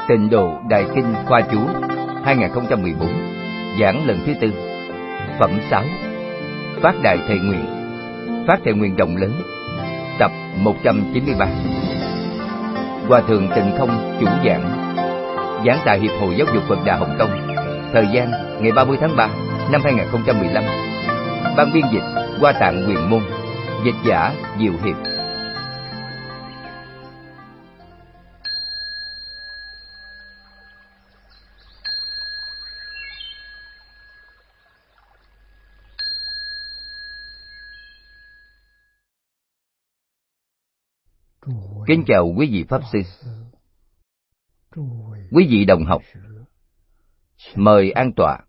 Tịnh Độ Đại Kinh Khoa Chú 2014, giảng lần thứ 4, phẩm 6, Phát Đại Thệ Nguyện, Phát Thệ Nguyện rộng lớn, tập 193. Hòa Thượng Tịnh Không chủ giảng, giảng tại Hiệp hội Giáo dục Phật Đà Hồng Kông, thời gian ngày 30 tháng 3 năm 2015. Ban biên dịch Hoa Tạng Quyền Môn, dịch giả Diệu Hiệp. Kính chào quý vị Pháp Sư, quý vị đồng học, mời an tọa.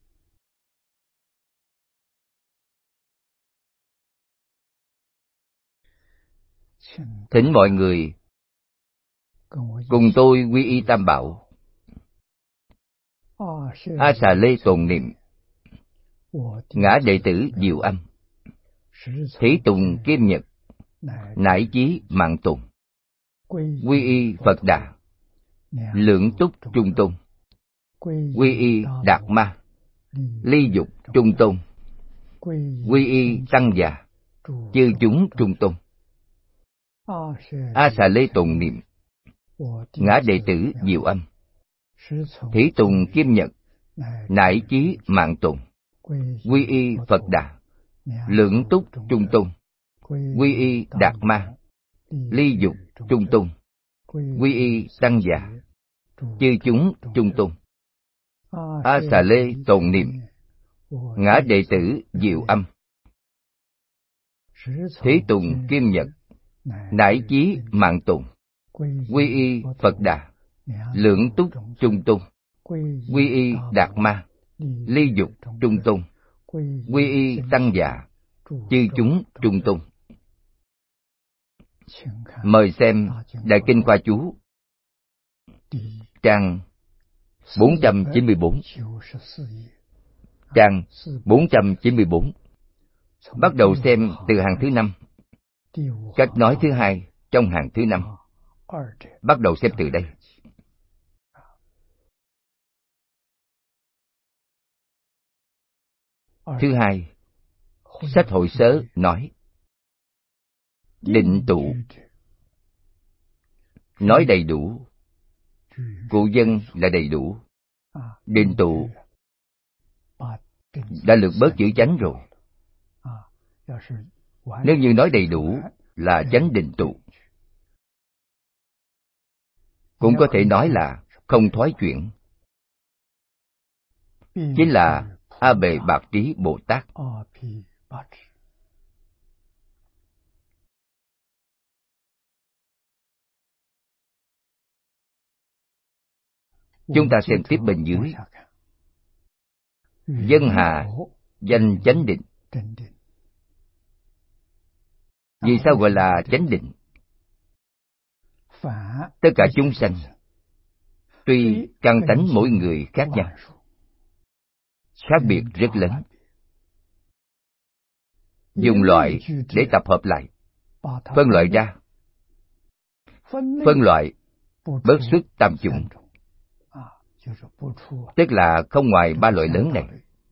Thỉnh mọi người cùng tôi quy y Tam Bảo, A Xà Lê tồn niệm, ngã đệ tử Diệu Âm, thí tùng Kim Nhật, nải chí mạng tùng, quy y Phật Đà, lưỡng túc trung tôn, quy y Đạt Ma, ly dục trung tôn, quy y Tăng Già, chư chúng trung tôn. A Xà Lê tồn niệm, ngã đệ tử Diệu Âm, thí tùng Kim Nhật, nải chí mạng tùng, quy y Phật Đà, lưỡng túc trung tôn, quy y Đạt Ma, ly dục trung tôn, quy y Tăng Già, chư chúng trung tôn. A Xà Lê tồn niệm, ngã đệ tử Diệu Âm, thí tùng Kim Nhật, nải chí mạng tùng, quy y Phật Đà, lưỡng túc trung tôn, quy y Đạt Ma, ly dục trung tôn, quy y Tăng Già, chư chúng trung tôn. Mời xem Đại Kinh Khoa Chú, trang 494, trang 494. Bắt đầu xem từ hàng thứ 5, cách nói thứ 2 trong hàng thứ 5. Bắt đầu xem từ đây. Thứ 2, sách hội sớ nói định tụ, nói đầy đủ, cụ dân là đầy đủ. Định tụ đã lược bớt chữ chánh rồi. Nếu như nói đầy đủ là chánh định tụ. Cũng có thể nói là không thoái chuyển, chính là A Bệ Bạc Trí Bồ Tát. Chúng ta xem tiếp bên dưới. Dân hà danh chánh định. Vì sao gọi là chánh định? Tất cả chúng sanh, tuy căn tánh mỗi người khác nhau, khác biệt rất lớn, dùng loại để tập hợp lại, phân loại ra. Phân loại bớt xuất tam chủng, tức là không ngoài 3 loại lớn này.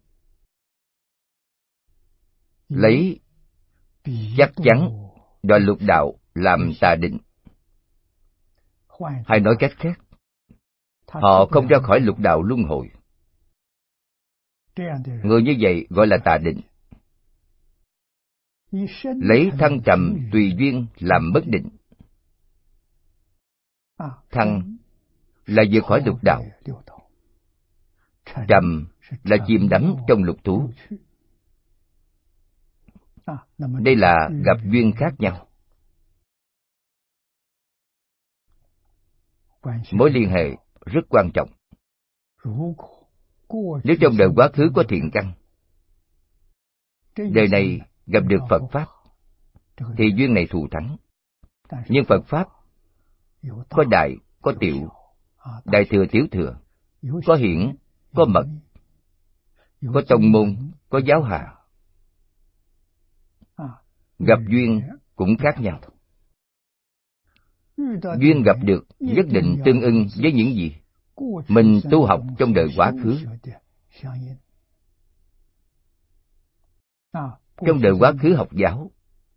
Lấy chắc chắn đoạn lục đạo làm tà định. Hay nói cách khác, họ không ra khỏi lục đạo luân hồi. Người như vậy gọi là tà định. Lấy thăng trầm tùy duyên làm bất định. Thăng là vượt khỏi lục đạo, trầm là chìm đắm trong lục thú. Đây là gặp duyên khác nhau. Mối liên hệ rất quan trọng. Nếu trong đời quá khứ có thiện căn, đời này gặp được Phật Pháp, thì duyên này thù thắng. Nhưng Phật Pháp có đại, có tiểu, đại thừa, tiểu thừa, có hiển, có mật, có tông môn, có giáo hạ. Gặp duyên cũng khác nhau. Duyên gặp được nhất định tương ưng với những gì mình tu học trong đời quá khứ. Trong đời quá khứ học giáo,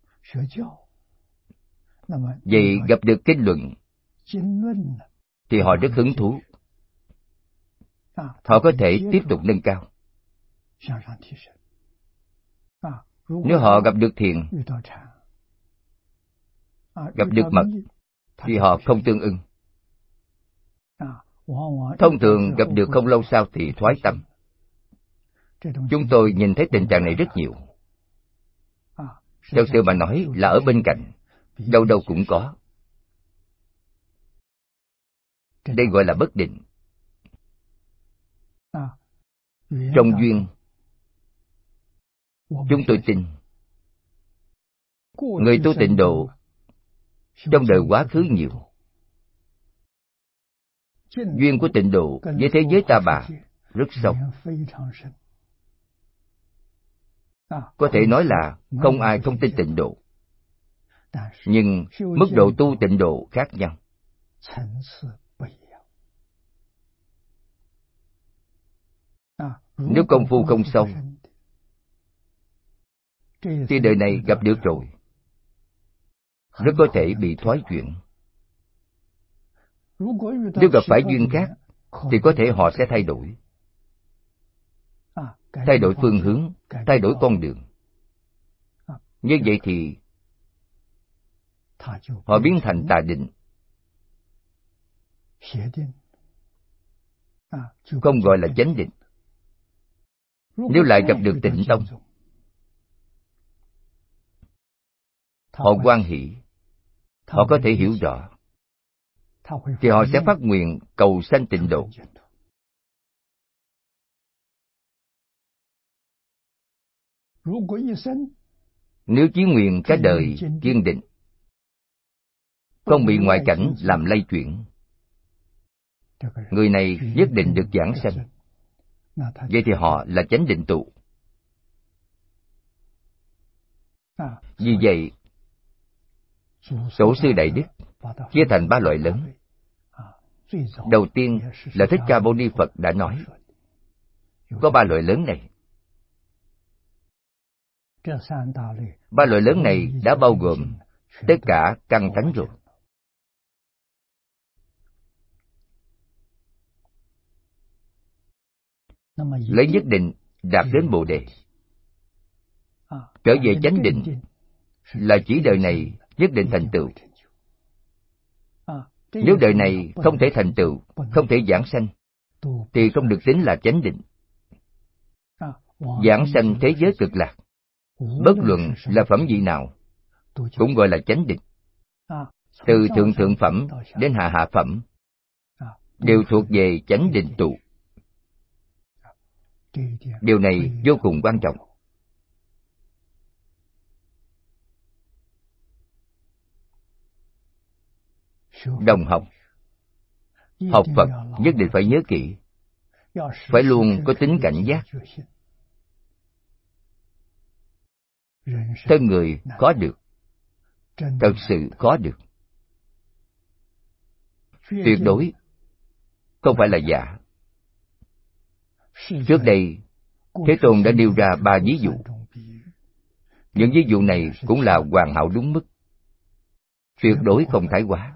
vậy gặp được kinh luận thì họ rất hứng thú. Họ có thể tiếp tục nâng cao. Nếu họ gặp được thiền, gặp được mật, thì họ không tương ưng. Thông thường gặp được không lâu sau thì thoái tâm. Chúng tôi nhìn thấy tình trạng này rất nhiều. Thật sự mà nói là ở bên cạnh, đâu đâu cũng có. Đây gọi là bất định. Trong duyên, chúng tôi tin người tu tịnh độ trong đời quá khứ nhiều. Duyên của tịnh độ với thế giới ta bà rất sâu. Có thể nói là không ai không tin tịnh độ. Nhưng mức độ tu tịnh độ khác nhau. Nếu công phu không sâu thì đời này gặp được rồi, rất có thể bị thoái chuyển. Nếu gặp phải duyên khác thì có thể họ sẽ thay đổi. Thay đổi phương hướng, thay đổi con đường. Như vậy thì họ biến thành tà định, không gọi là chánh định. Nếu lại gặp được tịnh tông, họ hoan hỷ, họ có thể hiểu rõ, thì họ sẽ phát nguyện cầu sanh tịnh độ. Nếu chí nguyện cả đời kiên định, không bị ngoại cảnh làm lay chuyển, người này nhất định được giảng sanh. Vậy thì họ là chánh định tụ. Vì vậy, Tổ sư Đại Đức chia thành 3 loại lớn. Đầu tiên là Thích Ca Mâu Ni Phật đã nói, có 3 loại lớn này. 3 loại lớn này đã bao gồm tất cả căn tánh rồi. Lấy nhất định đạt đến Bồ Đề. Trở về chánh định là chỉ đời này nhất định thành tựu. Nếu đời này không thể thành tựu, không thể giảng sanh, thì không được tính là chánh định. Giảng sanh thế giới cực lạc, bất luận là phẩm vị nào, cũng gọi là chánh định. Từ thượng thượng phẩm đến hạ hạ phẩm, đều thuộc về chánh định tụ. Điều này vô cùng quan trọng. Đồng học, học Phật nhất định phải nhớ kỹ, phải luôn có tính cảnh giác. Thân người khó được, thật sự khó được. Tuyệt đối không phải là giả. Trước đây, Thế Tôn đã nêu ra 3 ví dụ. Những ví dụ này cũng là hoàn hảo đúng mức, tuyệt đối không thái quá.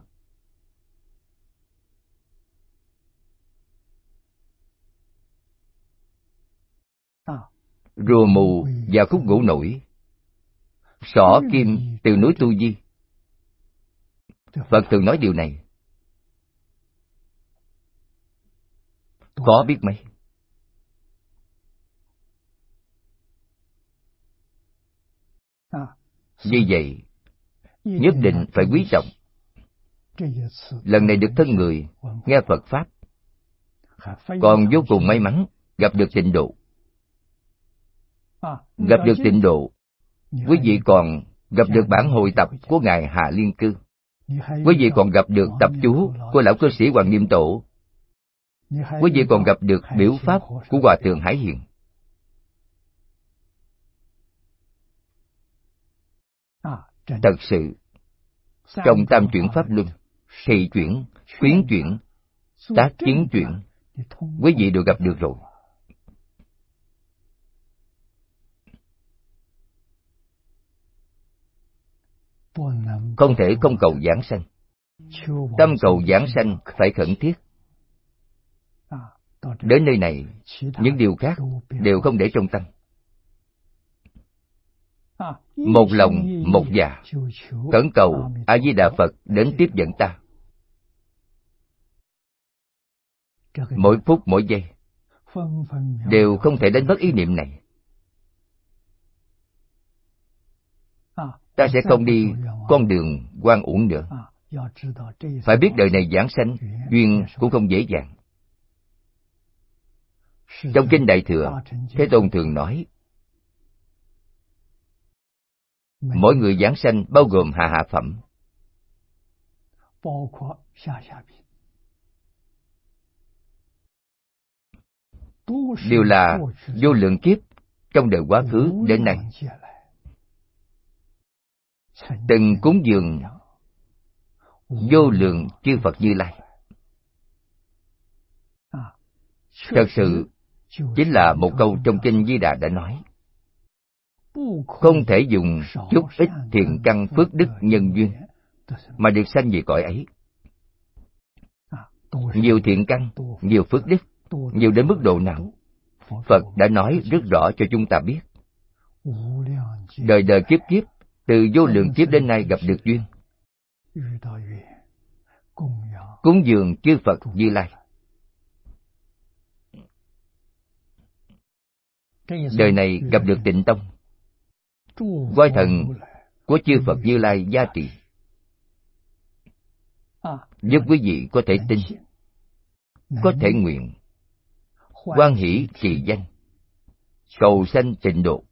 Rùa mù và khúc gỗ nổi, xỏ kim từ núi Tu Di. Phật thường nói điều này. Khó biết mấy. Vì vậy, nhất định phải quý trọng. Lần này được thân người nghe Phật Pháp, còn vô cùng may mắn gặp được tịnh độ. Gặp được tịnh độ, quý vị còn gặp được bản hội tập của Ngài Hạ Liên Cư. Quý vị còn gặp được tập chú của Lão Cư Sĩ Hoàng Nghiêm Tổ. Quý vị còn gặp được biểu pháp của Hòa Thượng Hải Hiền. Thật sự, trong Tam Chuyển Pháp Luân, thị chuyển, khuyến chuyển, tác chiến chuyển, quý vị đều gặp được rồi. Không thể không cầu giảng sanh. Tâm cầu giảng sanh phải khẩn thiết. Đến nơi này, những điều khác đều không để trong tâm. Một lòng, một dạ, khẩn cầu A-di-đà Phật đến tiếp dẫn ta. Mỗi phút, mỗi giây, đều không thể đánh mất ý niệm này. Ta sẽ không đi con đường oan uổng nữa. Phải biết đời này giảng sanh, duyên cũng không dễ dàng. Trong Kinh Đại Thừa, Thế Tôn thường nói, mỗi người giảng sanh bao gồm hạ phẩm, đều là vô lượng kiếp trong đời quá khứ đến nay từng cúng dường vô lượng chư Phật Như Lai. Thật sự chính là một câu trong Kinh Di Đà đã nói, không thể dùng chút ít thiện căn phước đức nhân duyên mà được sanh về cõi ấy. Nhiều thiện căn, nhiều phước đức, nhiều đến mức độ nào, Phật đã nói rất rõ cho chúng ta biết. Đời đời kiếp kiếp, từ vô lượng kiếp đến nay gặp được duyên, cúng dường chư Phật Như Lai. Đời này gặp được Tịnh Tông, voi thần của chư Phật Như Lai gia trì, giúp quý vị có thể tin, có thể nguyện, hoan hỷ trì danh, cầu sanh tịnh độ.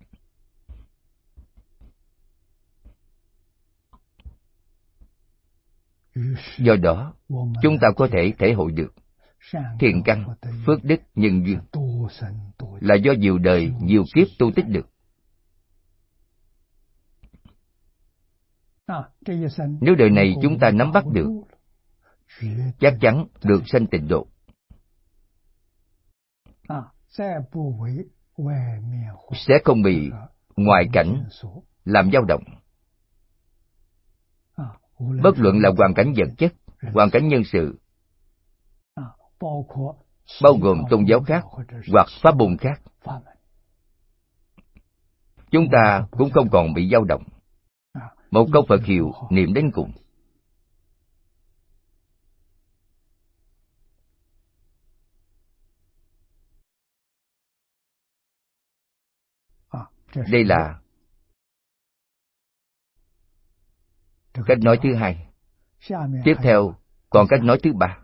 Do đó, chúng ta có thể thể hội được thiện căn, phước đức, nhân duyên là do nhiều đời, nhiều kiếp tu tích được. Nếu đời này chúng ta nắm bắt được, chắc chắn được sanh tịnh độ. Sẽ không bị ngoại cảnh làm dao động. Bất luận là hoàn cảnh vật chất, hoàn cảnh nhân sự, bao gồm tôn giáo khác hoặc pháp môn khác, chúng ta cũng không còn bị dao động. Một câu Phật hiệu niệm đến cùng. Đây là cách nói thứ hai. Tiếp theo còn cách nói thứ ba.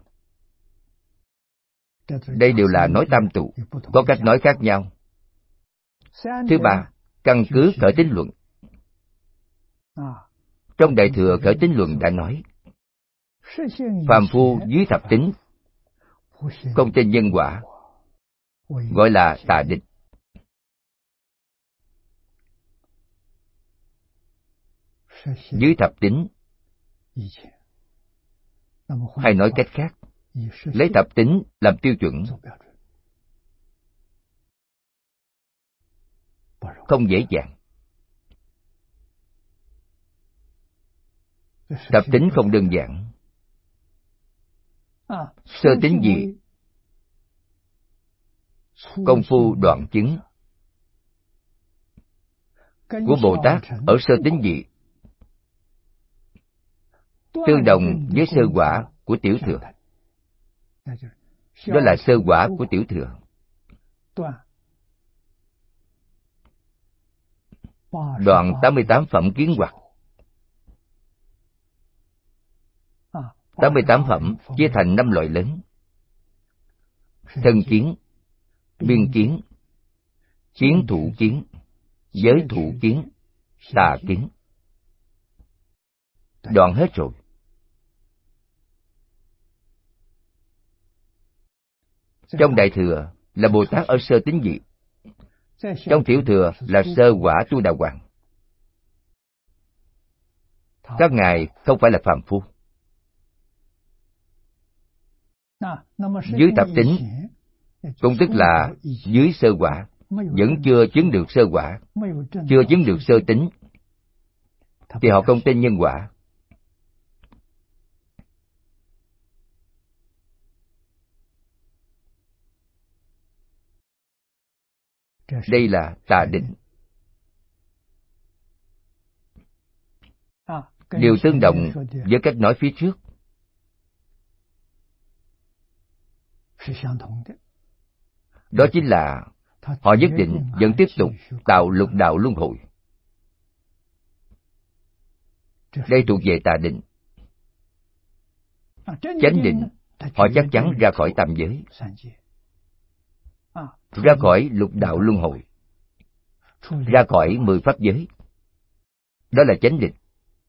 Đây đều là nói tam tụ, có cách nói khác nhau. Thứ ba, căn cứ khởi tín luận. Trong Đại Thừa khởi tín luận đã nói, phàm phu dưới thập tính, không tin nhân quả, gọi là tà địch. Dưới thập tính, hay nói cách khác, lấy thập tính làm tiêu chuẩn, không dễ dàng. Thập tính không đơn giản. Sơ tính gì? Công phu đoạn chứng của Bồ Tát ở sơ tính gì tương đồng với sơ quả của Tiểu Thừa. Đó là sơ quả của Tiểu Thừa. Đoạn 88 phẩm kiến hoặc. 88 phẩm chia thành 5 loại lớn: thân kiến, biên kiến, kiến thủ kiến, giới thủ kiến, tà kiến. Đoạn hết rồi. Trong Đại Thừa là Bồ Tát ở sơ tín vị, trong Tiểu Thừa là sơ quả Tu Đà Hoàng. Các ngài không phải là phàm phu. Dưới thập tính cũng tức là dưới sơ quả, vẫn chưa chứng được sơ quả, chưa chứng được sơ tính, thì họ không tin nhân quả. Đây là tà định. Điều tương đồng với cách nói phía trước. Đó chính là họ nhất định vẫn tiếp tục tạo lục đạo luân hồi. Đây thuộc về tà định. Chánh định, họ chắc chắn ra khỏi tam giới, ra khỏi lục đạo luân hồi, ra khỏi 10 pháp giới. Đó là chánh định.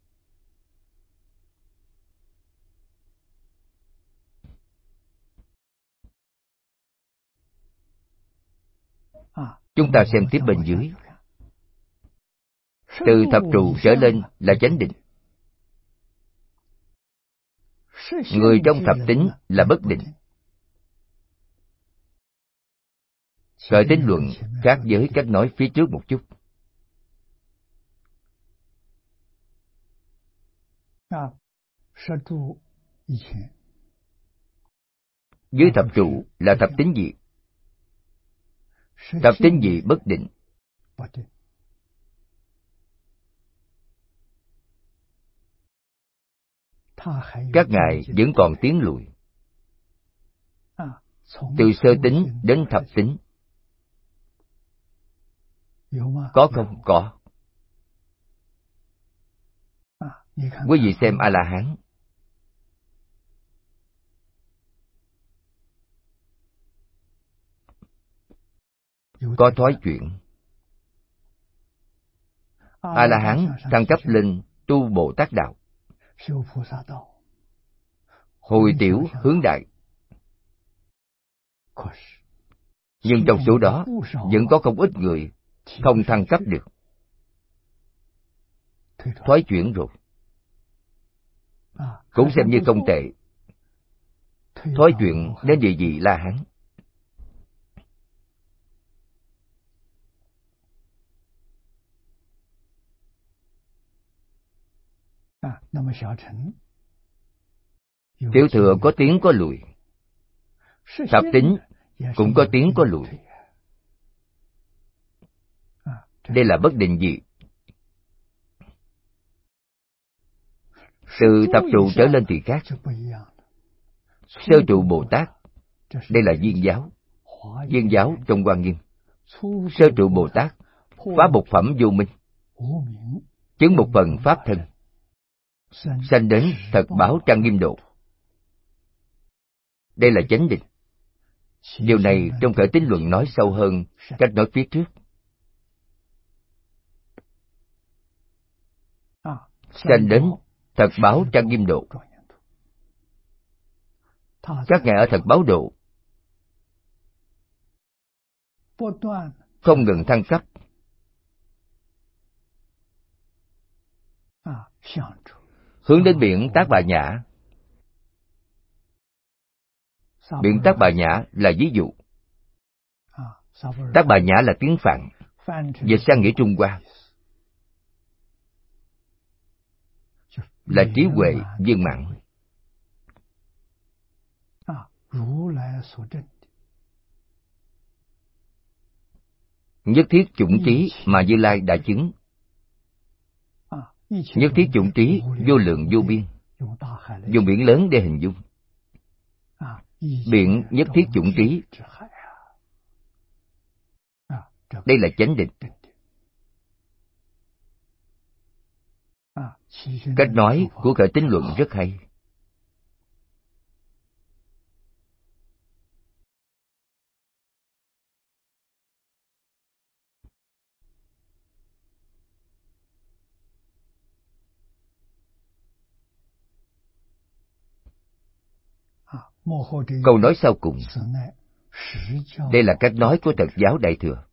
Chúng ta xem tiếp bên dưới. Từ thập trụ trở lên là chánh định. Người trong thập tính là bất định. Khởi tín luận khác với cách nói phía trước một chút. Dưới thập trụ là thập tính gì? Thập tính gì bất định. Các ngài vẫn còn tiến lùi. Từ sơ tính đến thập tính. Có không? Có. Quý vị xem A-la-hán. Có thói chuyển. A-la-hán thăng cấp lên tu Bồ Tát đạo. Hồi tiểu hướng đại. Nhưng trong số đó vẫn có không ít người không thăng cấp được. Thoái chuyển rồi. Cũng xem như không tệ. Thoái chuyển đến địa vị La-hán. Tiểu thừa có tiến có lùi. Thập tính cũng có tiến có lùi. Đây là bất định gì? Từ thập trụ trở lên thì khác. Sơ trụ Bồ Tát, đây là viên giáo. Viên giáo trong Hoa Nghiêm. Sơ trụ Bồ Tát phá bột phẩm vô minh, chứng một phần pháp thân, sanh đến thật bảo trang nghiêm độ. Đây là chánh định. Điều này trong khởi tín luận nói sâu hơn cách nói phía trước. Sanh đến thật báo trang nghiêm độ. Các ngài ở thật báo độ không ngừng thăng cấp. Hướng đến biển Tác Bà Nhã. Biển Tác Bà Nhã là ví dụ. Tác Bà Nhã là tiếng Phạn, dịch sang nghĩa Trung Hoa là trí huệ viên mãn. Nhất thiết chủng trí mà Như Lai đã chứng. Nhất thiết chủng trí vô lượng vô biên. Dùng biển lớn để hình dung. Biển nhất thiết chủng trí. Đây là chánh định. Cách nói của khởi tín luận rất hay. Câu nói sau cùng, đây là cách nói của Phật giáo Đại Thừa.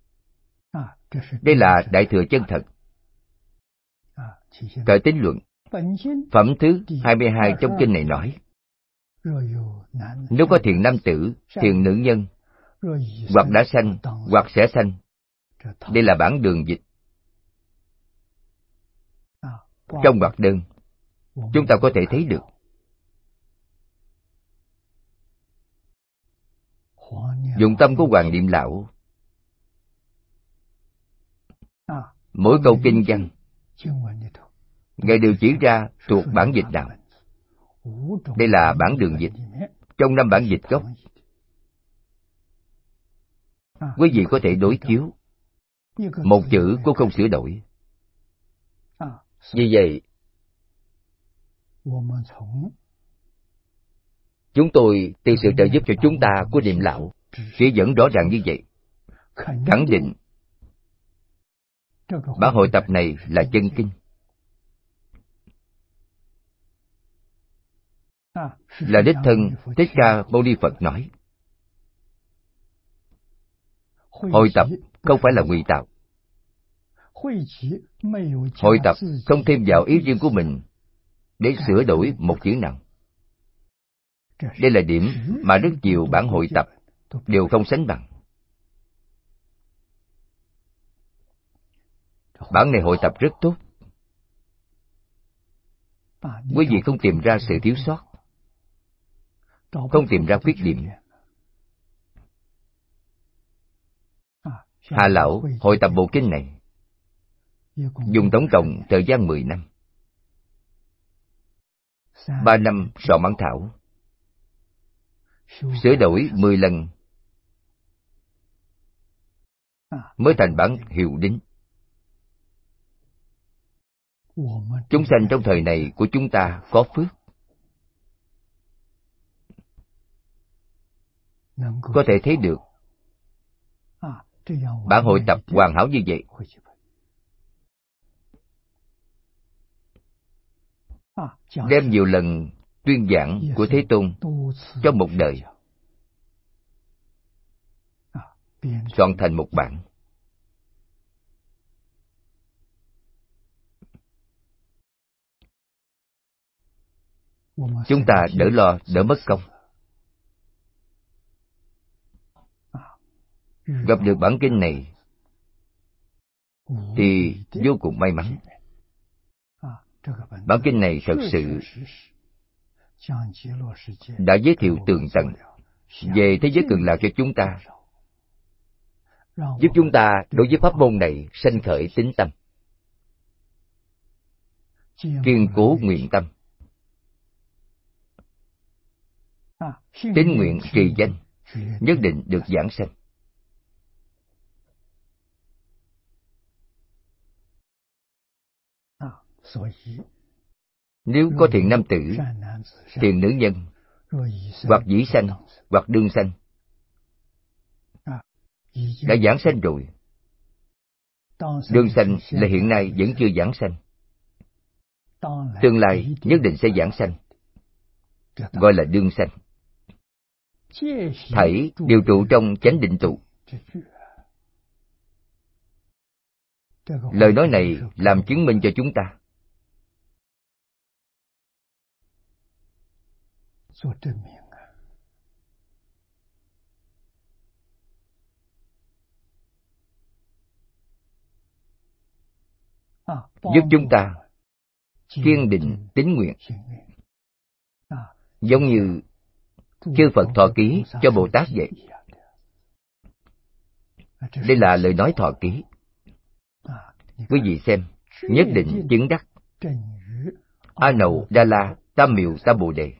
Đây là Đại Thừa chân thật. Khởi tín luận Phẩm thứ 22 trong kinh này nói, nếu có thiện nam tử, thiện nữ nhân, hoặc đã sanh, hoặc sẽ sanh, đây là bản đường dịch. Trong hoạt đơn, chúng ta có thể thấy được dụng tâm của Hoàng Niệm Lão. Mỗi câu kinh văn, Ngài đều chỉ ra thuộc bản dịch nào. Đây là bản đường dịch, trong 5 bản dịch gốc. Quý vị có thể đối chiếu, một chữ cũng không sửa đổi. Vì vậy, chúng tôi từ sự trợ giúp cho chúng ta của Niệm Lão chỉ dẫn rõ ràng như vậy, khẳng định bản hội tập này là chân kinh. Là đích thân Thích Ca Mâu Ni Phật nói. Hội tập không phải là ngụy tạo. Hội tập không thêm vào ý riêng của mình để sửa đổi một chữ nào. Đây là điểm mà rất nhiều bản hội tập đều không sánh bằng. Bản này hội tập rất tốt. Quý vị không tìm ra sự thiếu sót, không tìm ra khuyết điểm. Hà Lão hội tập bộ kinh này dùng tổng cộng thời gian 10 năm. 3 năm soạn bản thảo, sửa đổi 10 lần mới thành bản hiệu đính. Chúng sanh trong thời này của chúng ta có phước, có thể thấy được bản hội tập hoàn hảo như vậy. Đem nhiều lần tuyên giảng của Thế Tôn trong một đời, soạn thành một bản. Chúng ta đỡ lo, đỡ mất công. Gặp được bản kinh này thì vô cùng may mắn. Bản kinh này thật sự đã giới thiệu tường tận về thế giới cực lạc cho chúng ta, giúp chúng ta đối với pháp môn này sanh khởi tín tâm, kiên cố nguyện tâm, tín nguyện trì danh, nhất định được giảng sanh. Nếu có thiện nam tử, thiện nữ nhân, hoặc dĩ sanh, hoặc đương sanh, đã giảng sanh rồi. Đương sanh là hiện nay vẫn chưa giảng sanh, tương lai nhất định sẽ giảng sanh, gọi là đương sanh. Thảy đều trụ trong chánh định tụ. Lời nói này làm chứng minh cho chúng ta. Giúp chúng ta kiên định tín nguyện, giống như chư Phật thọ ký cho Bồ Tát vậy. Đây là lời nói thọ ký. Quý vị xem, nhất định chứng đắc A Nậu Đa La Tam Miệu Tam Bồ Đề.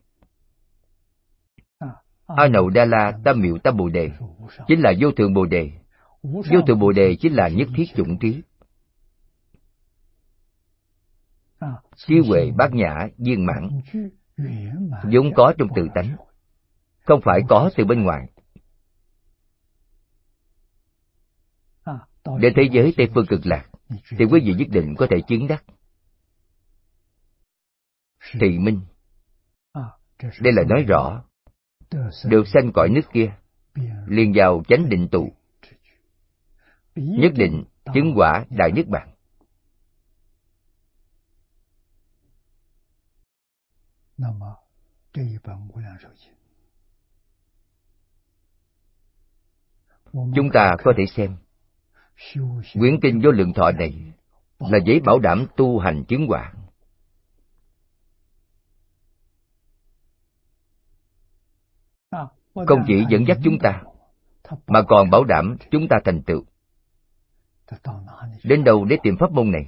A Nậu Đa La Tam Miệu Tam Bồ Đề chính là vô thượng Bồ Đề. Vô thượng Bồ Đề chính là nhất thiết chủng trí. Trí huệ bát nhã viên mãn, vốn có trong tự tánh, không phải có từ bên ngoài. Đến thế giới Tây Phương Cực Lạc thì quý vị nhất định có thể chứng đắc. Thị minh, đây là nói rõ được sanh cõi nước kia, liền vào chánh định tụ, nhất định chứng quả đại niết bàn. Chúng ta có thể xem quyển kinh Vô Lượng Thọ này là giấy bảo đảm tu hành chứng quả. Không chỉ dẫn dắt chúng ta, mà còn bảo đảm chúng ta thành tựu. Đến đâu để tìm pháp môn này?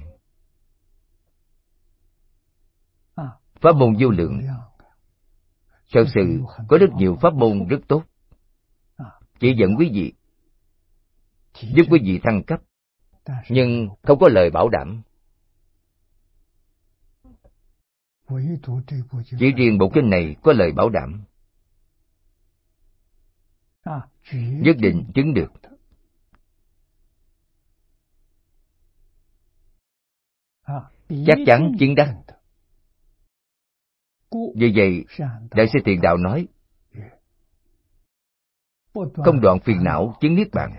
Pháp môn vô lượng. Thật sự có rất nhiều pháp môn rất tốt, chỉ dẫn quý vị, giúp quý vị thăng cấp, nhưng không có lời bảo đảm. Chỉ riêng bộ kinh này có lời bảo đảm, nhất định chứng được. Chắc chắn chứng đắc. Vì vậy, Đại sư Thiện Đạo nói, không đoạn phiền não chứng niết bàn.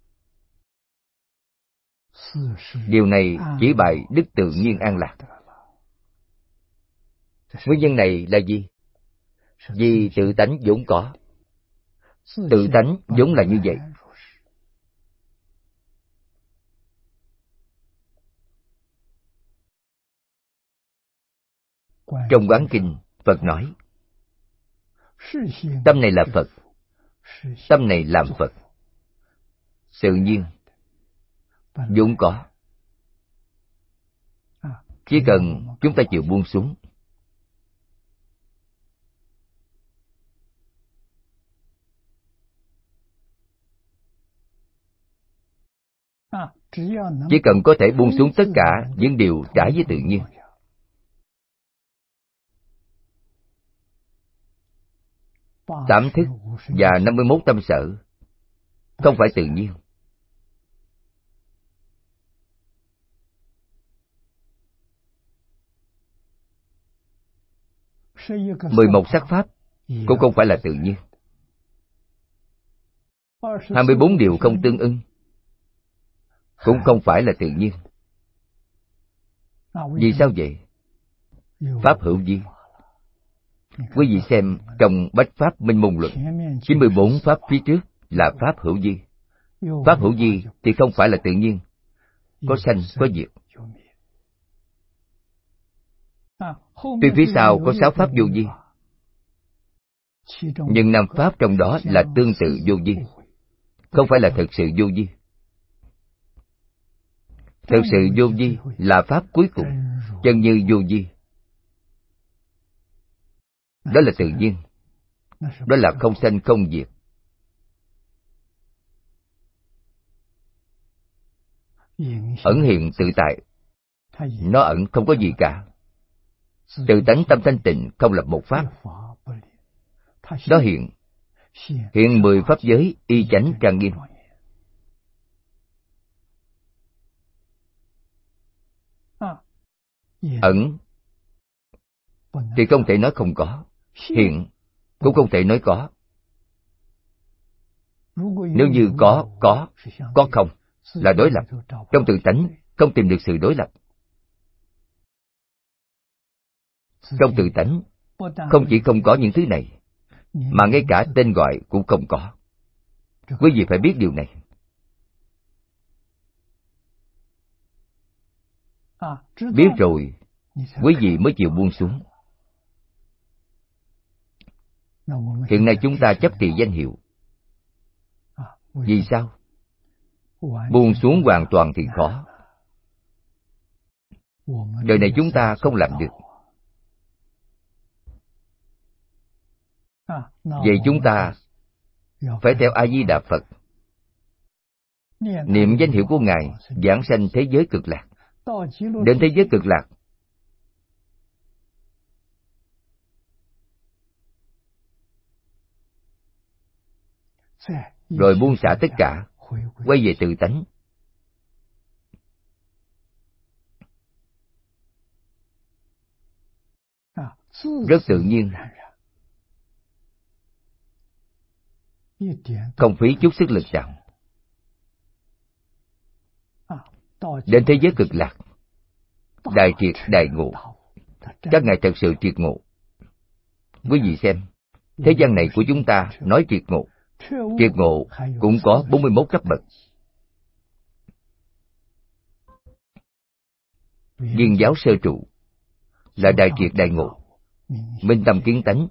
Điều này chỉ bày đức tự nhiên an lạc. Nguyên nhân này là gì? Vì tự tánh vốn có. Tự tánh vốn là như vậy. Trong Quán Kinh, Phật nói, tâm này là Phật, tâm này làm Phật. Tự nhiên, vốn có. Chỉ cần chúng ta chịu buông xuống. Chỉ cần có thể buông xuống tất cả những điều trái với tự nhiên. Tám thức và 51 tâm sở không phải tự nhiên. Mười một sắc pháp cũng không phải là tự nhiên. 24 điều không tương ưng cũng không phải là tự nhiên. Vì sao vậy? Pháp hữu vi. Quý vị xem trong Bách Pháp Minh Môn Luận, 94 pháp phía trước là pháp hữu vi. Pháp hữu vi thì không phải là tự nhiên, có sanh có diệt. Tuy phía sau có 6 pháp vô vi, nhưng 5 pháp trong đó là tương tự vô vi, không phải là thực sự vô vi. Thực sự vô vi là pháp cuối cùng, chân như vô vi. Đó là tự nhiên, đó là không sanh không diệt. Ẩn hiện tự tại, nó ẩn không có gì cả. Tự tánh tâm thanh tịnh không lập một pháp. Đó hiện 10 pháp giới y chánh trang nghiêm. Ẩn thì không thể nói không có, hiện cũng không thể nói có. Nếu như có không là đối lập. Trong tự tánh không tìm được sự đối lập. Trong tự tánh không chỉ không có những thứ này, mà ngay cả tên gọi cũng không có. Quý vị phải biết điều này. Biết rồi, quý vị mới chịu buông xuống. Hiện nay chúng ta chấp trì danh hiệu. Vì sao? Buông xuống hoàn toàn thì khó. Đời này chúng ta không làm được. Vậy chúng ta phải theo A-di-đà Phật, niệm danh hiệu của Ngài, giảng sanh thế giới cực lạc. Đến thế giới cực lạc, rồi buông xả tất cả, quay về tự tánh. Rất tự nhiên, không phí chút sức lực nào. Đến thế giới cực lạc, đại triệt đại ngộ, các ngài thật sự triệt ngộ. Quý vị xem, thế gian này của chúng ta nói triệt ngộ. Triệt ngộ cũng có 41 cấp bậc. Viên giáo sơ trụ là đại triệt đại ngộ, minh tâm kiến tánh.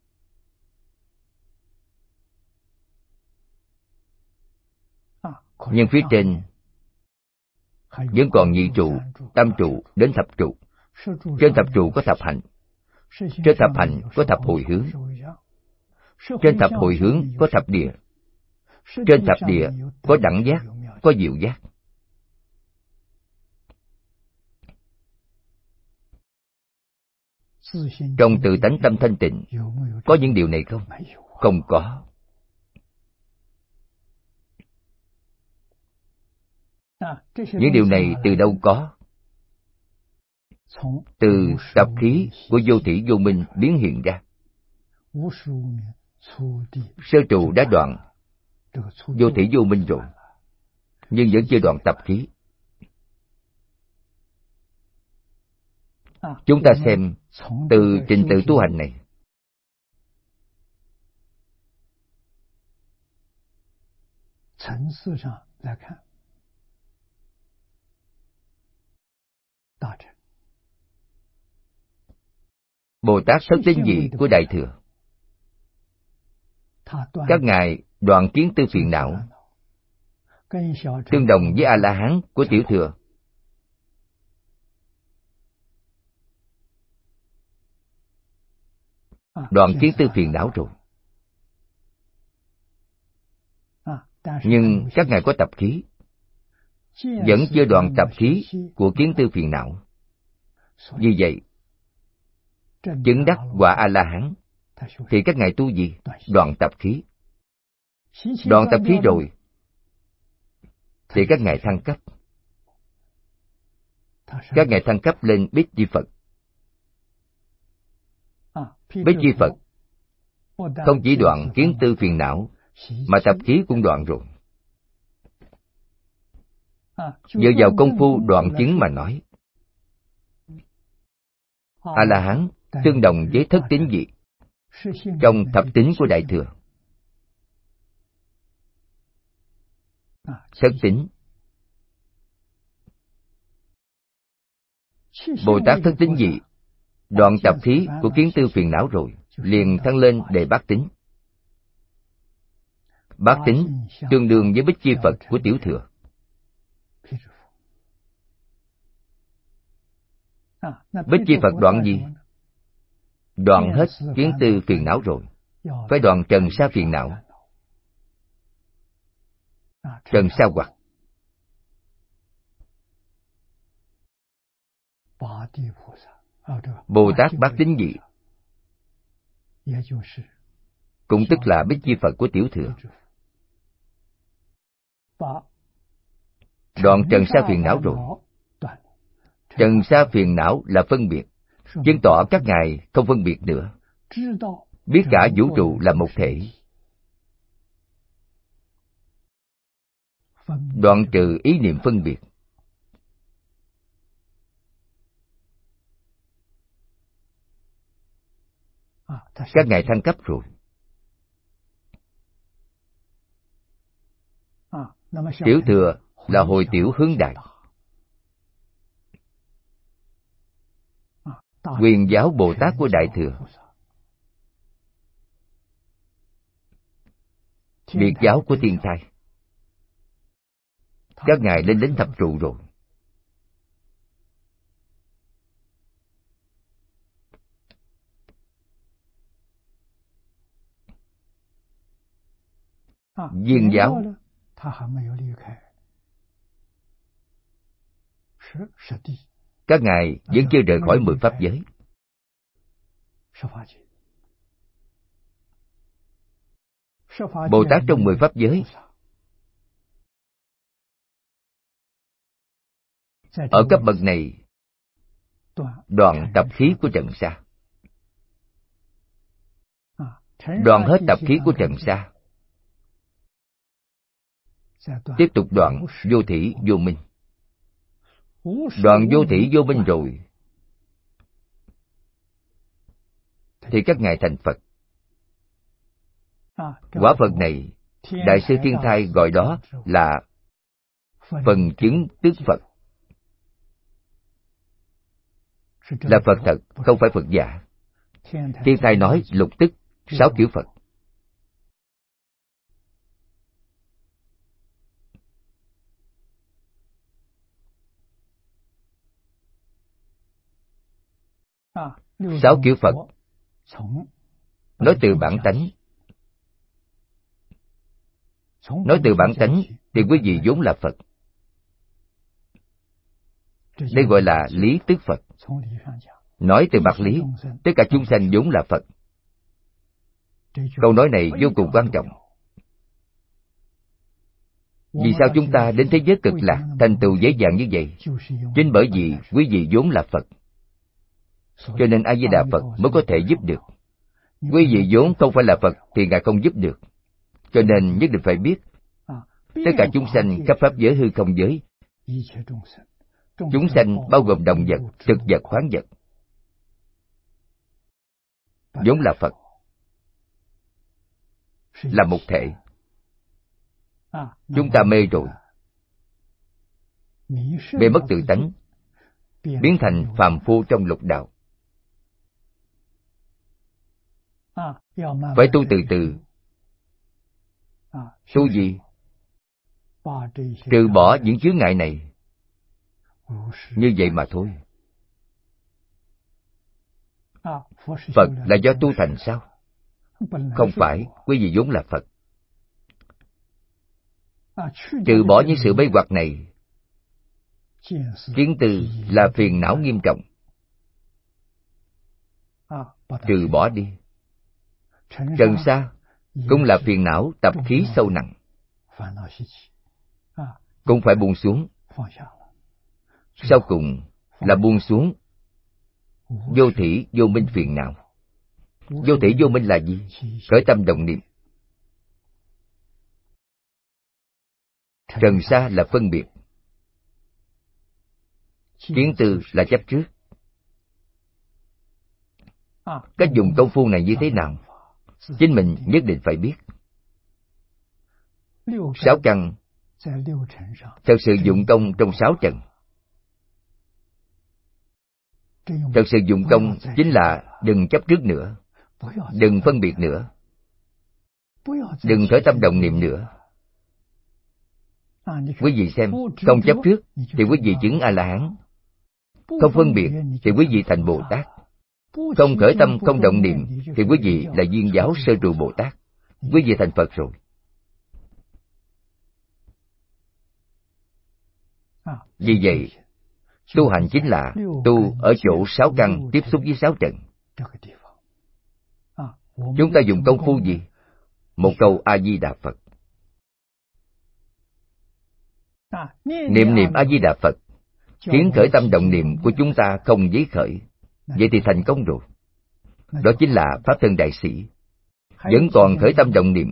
Nhưng phía trên vẫn còn nhị trụ, tam trụ đến thập trụ. Trên thập trụ có thập hạnh, trên thập hạnh có thập hồi hướng, trên thập hồi hướng có thập địa, trên thập địa có đẳng giác, có diệu giác. Trong tự tánh tâm thanh tịnh có những điều này không? Không có. Những điều này từ đâu có? Từ tập khí của vô thỉ vô minh biến hiện ra. Sơ trụ đã đoạn vô thỉ vô minh rồi, nhưng vẫn chưa đoạn tập khí. Chúng ta xem từ trình tự tu hành này. Bồ Tát Thất Tín Vị của Đại Thừa, các ngài đoạn kiến tư phiền não, tương đồng với A-la-hán của Tiểu Thừa. Đoạn kiến tư phiền não rồi. Nhưng các ngài có tập khí, vẫn chưa đoạn tập khí của kiến tư phiền não. Vì vậy, chứng đắc quả A-la-hán thì các ngài tu gì? Đoạn tập khí. Đoạn tập khí rồi thì các ngài thăng cấp. Các ngài thăng cấp lên Bích Chi Phật. Bích Chi Phật không chỉ đoạn kiến tư phiền não, mà tập khí cũng đoạn rồi. Dựa vào công phu đoạn chứng mà nói, A-la-hán tương đồng với thất tín vị trong thập tín của Đại Thừa. Thất tín, Bồ Tát thất tín vị đoạn tập khí của kiến tư phiền não rồi, liền thăng lên đề bát tín. Bát tín tương đương với Bích Chi Phật của Tiểu Thừa. Bích Chi Phật đoạn gì? Đoạn hết kiến tư phiền não rồi, phải đoạn trần sa phiền não. Trần sa hoặc. Bồ Tát Bát Tín Vị cũng tức là Bích Chi Phật của Tiểu Thừa. Đoạn trần sa phiền não rồi. Trần sa phiền não là phân biệt, chứng tỏ các ngài không phân biệt nữa, biết cả vũ trụ là một thể. Đoạn trừ ý niệm phân biệt. Các ngài thăng cấp rồi. Tiểu Thừa là hồi tiểu hướng đại. Quyền giáo Bồ Tát của Đại Thừa, biệt giáo của Thiên Thai. Các ngài lên đến thập trụ rồi. Viên giáo các ngài vẫn chưa rời khỏi 10 pháp giới. Bồ Tát trong 10 pháp giới, ở cấp bậc này đoạn tập khí của trần sa. Đoạn hết tập khí của trần sa, tiếp tục đoạn vô thỉ vô minh. Đoạn vô thỉ vô minh rồi thì các ngài thành Phật. Quả Phật này, Đại sư Thiên Thai gọi đó là phần chứng tức Phật. Là Phật thật, không phải Phật giả. Thiên Thai nói lục tức 6 kiểu Phật. Sáu kiểu Phật nói từ bản tánh. Nói từ bản tánh thì quý vị vốn là Phật. Đây gọi là lý tức Phật. Nói từ mặt lý, tất cả chúng sanh vốn là Phật. Câu nói này vô cùng quan trọng. Vì sao chúng ta đến thế giới cực lạc thành tựu dễ dàng như vậy? Chính bởi vì quý vị vốn là Phật. Cho nên A Di Đà Phật mới có thể giúp được. Quý vị vốn không phải là Phật thì Ngài không giúp được. Cho nên nhất định phải biết, tất cả chúng sanh khắp pháp giới hư không giới, chúng sanh bao gồm động vật, thực vật, khoáng vật, vốn là Phật, là một thể. Chúng ta mê rồi, mê mất tự tánh, biến thành phàm phu trong lục đạo. Phải tu từ từ. Tu gì? Trừ bỏ những chướng ngại này. Như vậy mà thôi. Phật là do tu thành sao? Không phải, quý vị vốn là Phật. Trừ bỏ những sự mê hoặc này, kiến tư là phiền não nghiêm trọng. Trừ bỏ đi. Trần sa cũng là phiền não tập khí sâu nặng, cũng phải buông xuống. Sau cùng là buông xuống vô thỉ vô minh phiền não. Vô thỉ vô minh là gì? Khởi tâm động niệm. Trần sa là phân biệt. Kiến tư là chấp trước. Cách dùng công phu này như thế nào? Chính mình nhất định phải biết. 6 căn thật sự dụng công trong 6 trần. Thật sự dụng công chính là đừng chấp trước nữa, đừng phân biệt nữa, đừng khởi tâm động niệm nữa. Quý vị xem, không chấp trước thì quý vị chứng A-la-hán, không phân biệt thì quý vị thành Bồ Tát, không khởi tâm không động niệm thì quý vị là Duyên giáo Sơ Trụ Bồ Tát. Quý vị thành Phật rồi. Vì vậy, tu hành chính là tu ở chỗ 6 căn tiếp xúc với 6 trần. Chúng ta dùng công phu gì? Một câu A-di-đà Phật. Niệm niệm A-di-đà Phật khiến khởi tâm động niệm của chúng ta không giấy khởi. Vậy thì thành công rồi. Đó chính là Pháp Thân Đại Sĩ. Vẫn còn khởi tâm động niệm,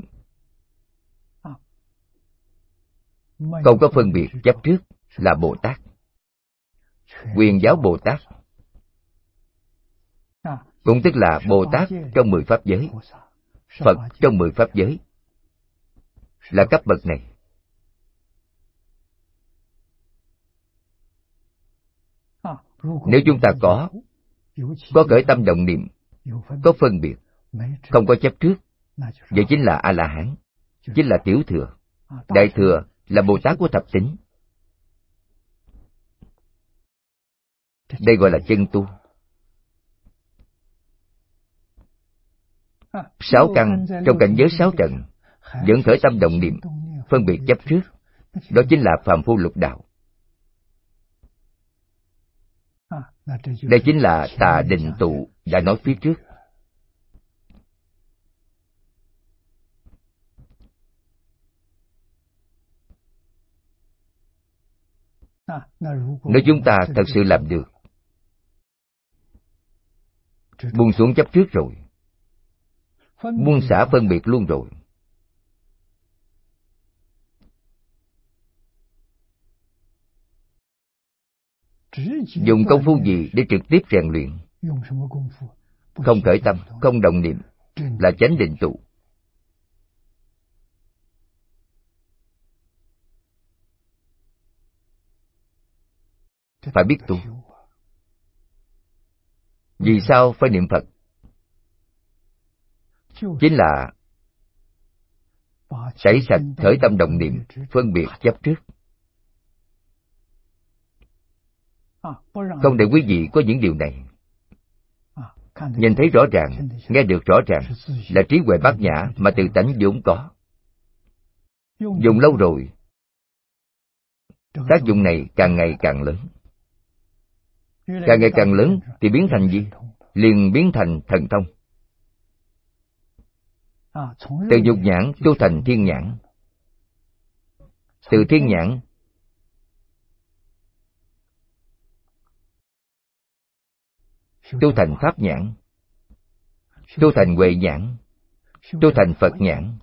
không có phân biệt chấp trước là Bồ Tát. Quyền giáo Bồ Tát cũng tức là Bồ Tát trong 10 pháp giới, Phật trong 10 pháp giới, là cấp bậc này. Nếu chúng ta có khởi tâm động niệm, có phân biệt, không có chấp trước, vậy chính là A-la-hán, chính là tiểu thừa. Đại thừa là Bồ Tát của thập tính. Đây gọi là chân tu. 6 căn trong cảnh giới 6 trần vẫn khởi tâm động niệm, phân biệt chấp trước, đó chính là phàm phu lục đạo. Đây chính là Tà Định Tụ đã nói phía trước. Nếu chúng ta thật sự làm được, buông xuống chấp trước rồi, buông xả phân biệt luôn rồi, dùng công phu gì để trực tiếp rèn luyện? không khởi tâm, không động niệm, là chánh định tụ. Phải biết tu. Vì sao phải niệm Phật? Chính là tẩy sạch khởi tâm động niệm, phân biệt chấp trước. Không để quý vị có những điều này. Nhìn thấy rõ ràng, nghe được rõ ràng, là trí huệ bát nhã mà từ tánh vốn có. Dùng lâu rồi, tác dụng này càng ngày càng lớn. Càng ngày càng lớn thì biến thành gì? Liền biến thành thần thông. Từ dục nhãn tu thành thiên nhãn. Từ thiên nhãn tu thành pháp nhãn, tu thành huệ nhãn, tu thành Phật nhãn.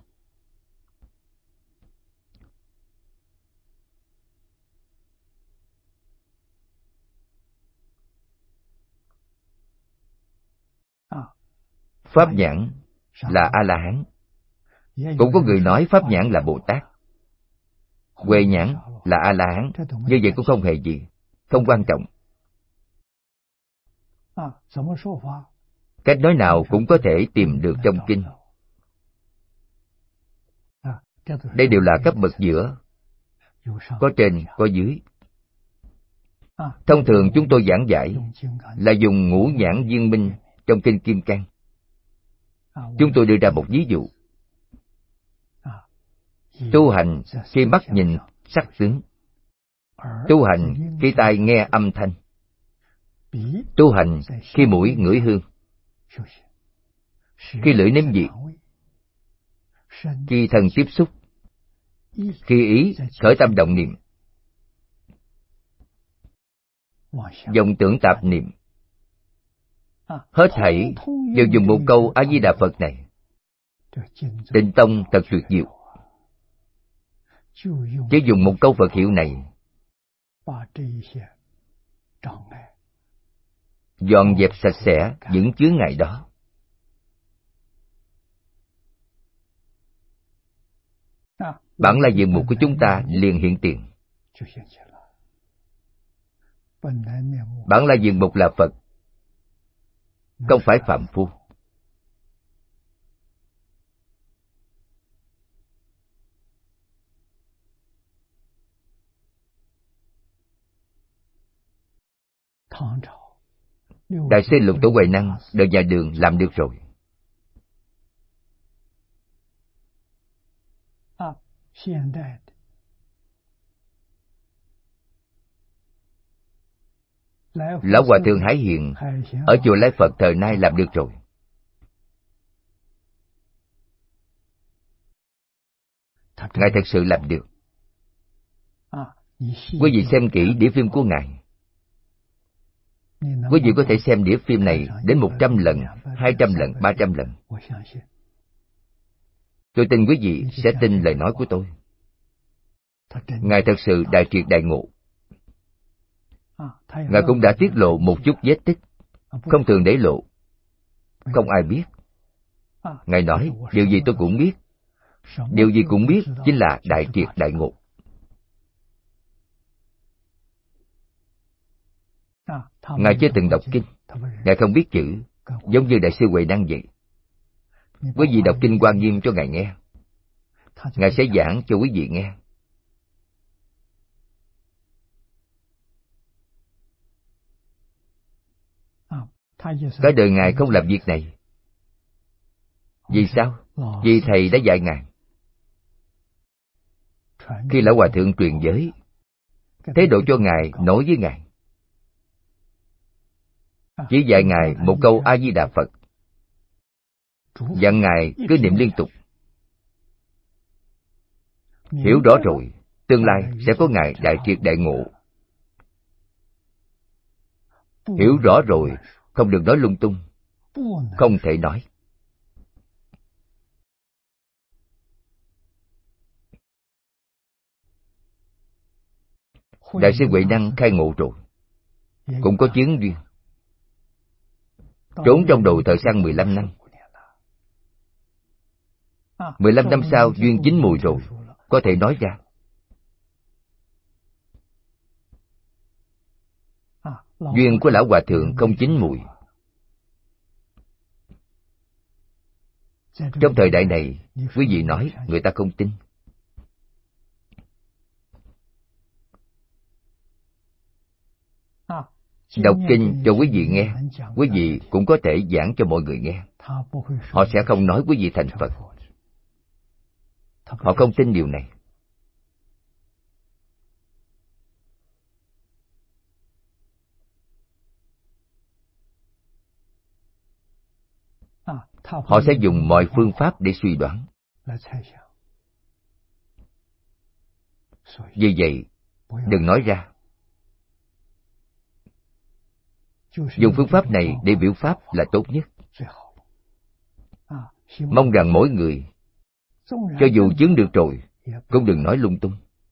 Pháp nhãn là A-la-hán. Cũng có người nói Pháp nhãn là Bồ Tát. Huệ nhãn là A-la-hán. Như vậy cũng không hề gì, không quan trọng. Cách nói nào cũng có thể tìm được trong kinh. Đây đều là cấp bậc giữa, có trên, có dưới. Thông thường chúng tôi giảng giải là dùng ngũ nhãn viên minh trong kinh Kim Cang. Chúng tôi đưa ra một ví dụ. Tu hành khi mắt nhìn sắc tướng, tu hành khi tai nghe âm thanh, tu hành khi mũi ngửi hương, khi lưỡi nếm vị, khi thân tiếp xúc, khi ý khởi tâm động niệm, vọng tưởng tạp niệm. Hết thảy đều dùng một câu A Di Đà Phật này. Tịnh tông thật tuyệt diệu. Chỉ dùng một câu Phật hiệu này, dọn dẹp sạch sẽ những chướng ngại đó. Bản la diện mục của chúng ta liền hiện tiền. Bản la diện mục là Phật, không phải phàm phu. Đại sư Lục Tổ Huệ Năng đời nhà Đường làm được rồi. Lão Hòa Thượng Hải Hiền ở chùa Lai Phật thời nay làm được rồi. Ngài thật sự làm được. Quý vị xem kỹ đĩa phim của Ngài. Quý vị có thể xem đĩa phim này đến 100 lần, 200 lần, 300 lần. Tôi tin quý vị sẽ tin lời nói của tôi. Ngài thật sự đại triệt đại ngộ. Ngài cũng đã tiết lộ một chút vết tích, không thường để lộ, không ai biết. Ngài nói, điều gì tôi cũng biết. Điều gì cũng biết chính là đại triệt đại ngộ. Ngài chưa từng đọc kinh, Ngài không biết chữ, giống như Đại sư Huệ Năng vậy. Quý vị đọc kinh Hoa Nghiêm cho Ngài nghe, Ngài sẽ giảng cho quý vị nghe. Cả đời Ngài không làm việc này. Vì sao? Vì Thầy đã dạy Ngài. Khi Lão Hòa Thượng truyền giới, thế độ cho Ngài nổi với Ngài. Chỉ dạy Ngài một câu A Di Đà Phật, dặn Ngài cứ niệm liên tục. Hiểu rõ rồi, tương lai sẽ có Ngài đại triệt đại ngộ. Hiểu rõ rồi, không được nói lung tung, không thể nói. Đại sư Huệ Năng khai ngộ rồi, cũng có chướng duyên. trốn trong đồ thợ săn 15 năm. 15 năm sau duyên chín mùi rồi, có thể nói ra. Duyên của lão hòa thượng không chín mùi. Trong thời đại này, quý vị nói người ta không tin. Đọc kinh cho quý vị nghe, quý vị cũng có thể giảng cho mọi người nghe. Họ sẽ không nói quý vị thành Phật. Họ không tin điều này. Họ sẽ dùng mọi phương pháp để suy đoán. Vì vậy, đừng nói ra. Dùng phương pháp này để biểu pháp là tốt nhất. Mong rằng mỗi người, cho dù chứng được rồi, cũng đừng nói lung tung.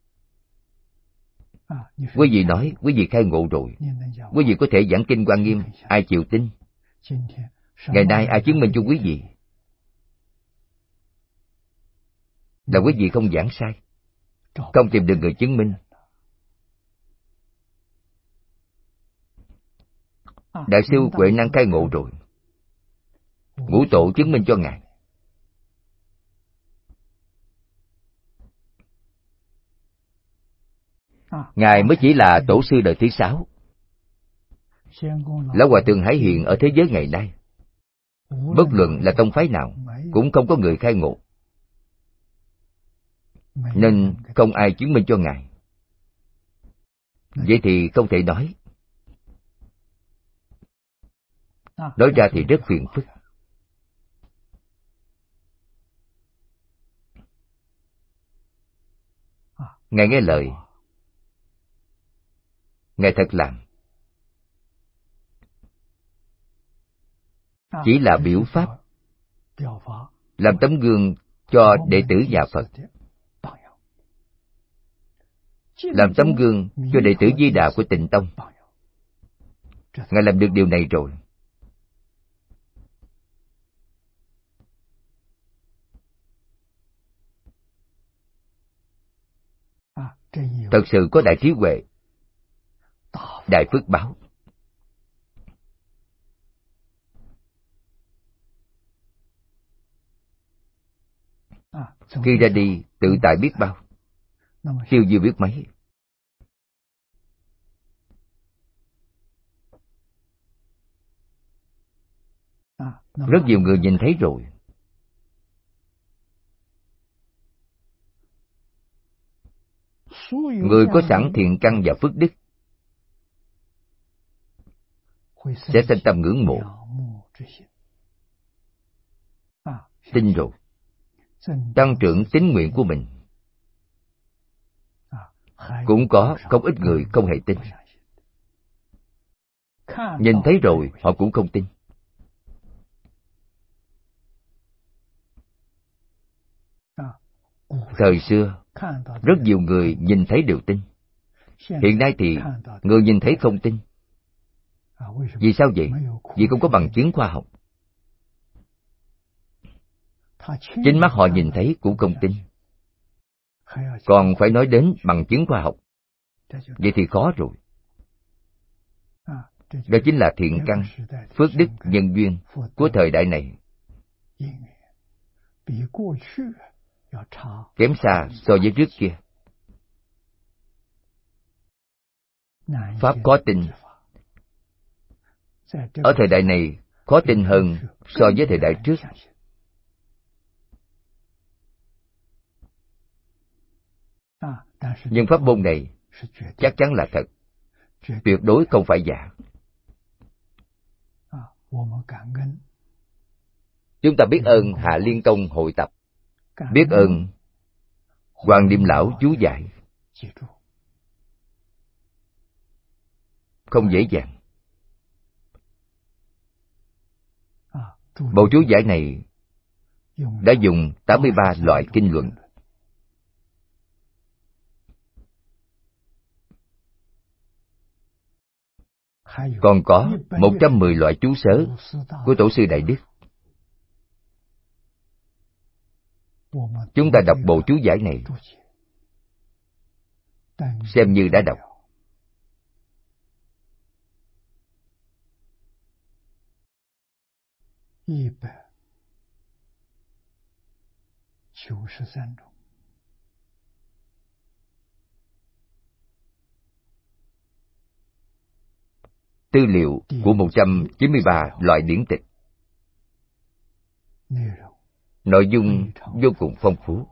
Quý vị nói quý vị khai ngộ rồi, quý vị có thể giảng kinh Quan Nghiêm, ai chịu tin? Ngày nay ai chứng minh cho quý vị là quý vị không giảng sai, không tìm được người chứng minh. Đại sư Huệ Năng khai ngộ rồi, Ngũ Tổ chứng minh cho Ngài. Ngài mới chỉ là tổ sư đời thứ 6. Lão Hòa Thượng Hải Hiền ở thế giới ngày nay, bất luận là tông phái nào, cũng không có người khai ngộ, nên không ai chứng minh cho Ngài. Vậy thì không thể nói. Nói ra thì rất phiền phức. Ngài nghe lời, Ngài thật làm. Chỉ là biểu pháp, làm tấm gương cho đệ tử nhà Phật, làm tấm gương cho đệ tử Di Đà của Tịnh Tông. Ngài làm được điều này rồi. Thật sự có đại trí huệ, đại phước báo. Khi ra đi, tự tại biết bao, siêu diệu biết mấy. Rất nhiều người nhìn thấy rồi. Người có sẵn thiện căn và phước đức sẽ sinh tâm ngưỡng mộ. Tin rồi, tăng trưởng tín nguyện của mình. Cũng có không ít người không hề tin. Nhìn thấy rồi họ cũng không tin. Thời xưa, rất nhiều người nhìn thấy đều tin. Hiện nay thì người nhìn thấy không tin. Vì sao vậy? Vì không có bằng chứng khoa học. Chính mắt họ nhìn thấy cũng không tin, còn phải nói đến bằng chứng khoa học. Vậy thì khó rồi. Đó chính là thiện căn, phước đức, nhân duyên của thời đại này kém xa so với trước kia. Pháp khó tin. Ở thời đại này khó tin hơn so với thời đại trước. Nhưng pháp môn này chắc chắn là thật, tuyệt đối không phải giả. Chúng ta biết ơn Hạ Liên Tông hội tập, biết ơn Hoàng Niệm Lão chú giải. Không dễ dàng. Bộ chú giải này đã dùng 83 loại kinh luận. Còn có 110 loại chú sớ của Tổ sư Đại Đức. Chúng ta đọc bộ chú giải này xem như đã đọc. Tư liệu của 193 loại điển tịch. Nội dung vô cùng phong phú.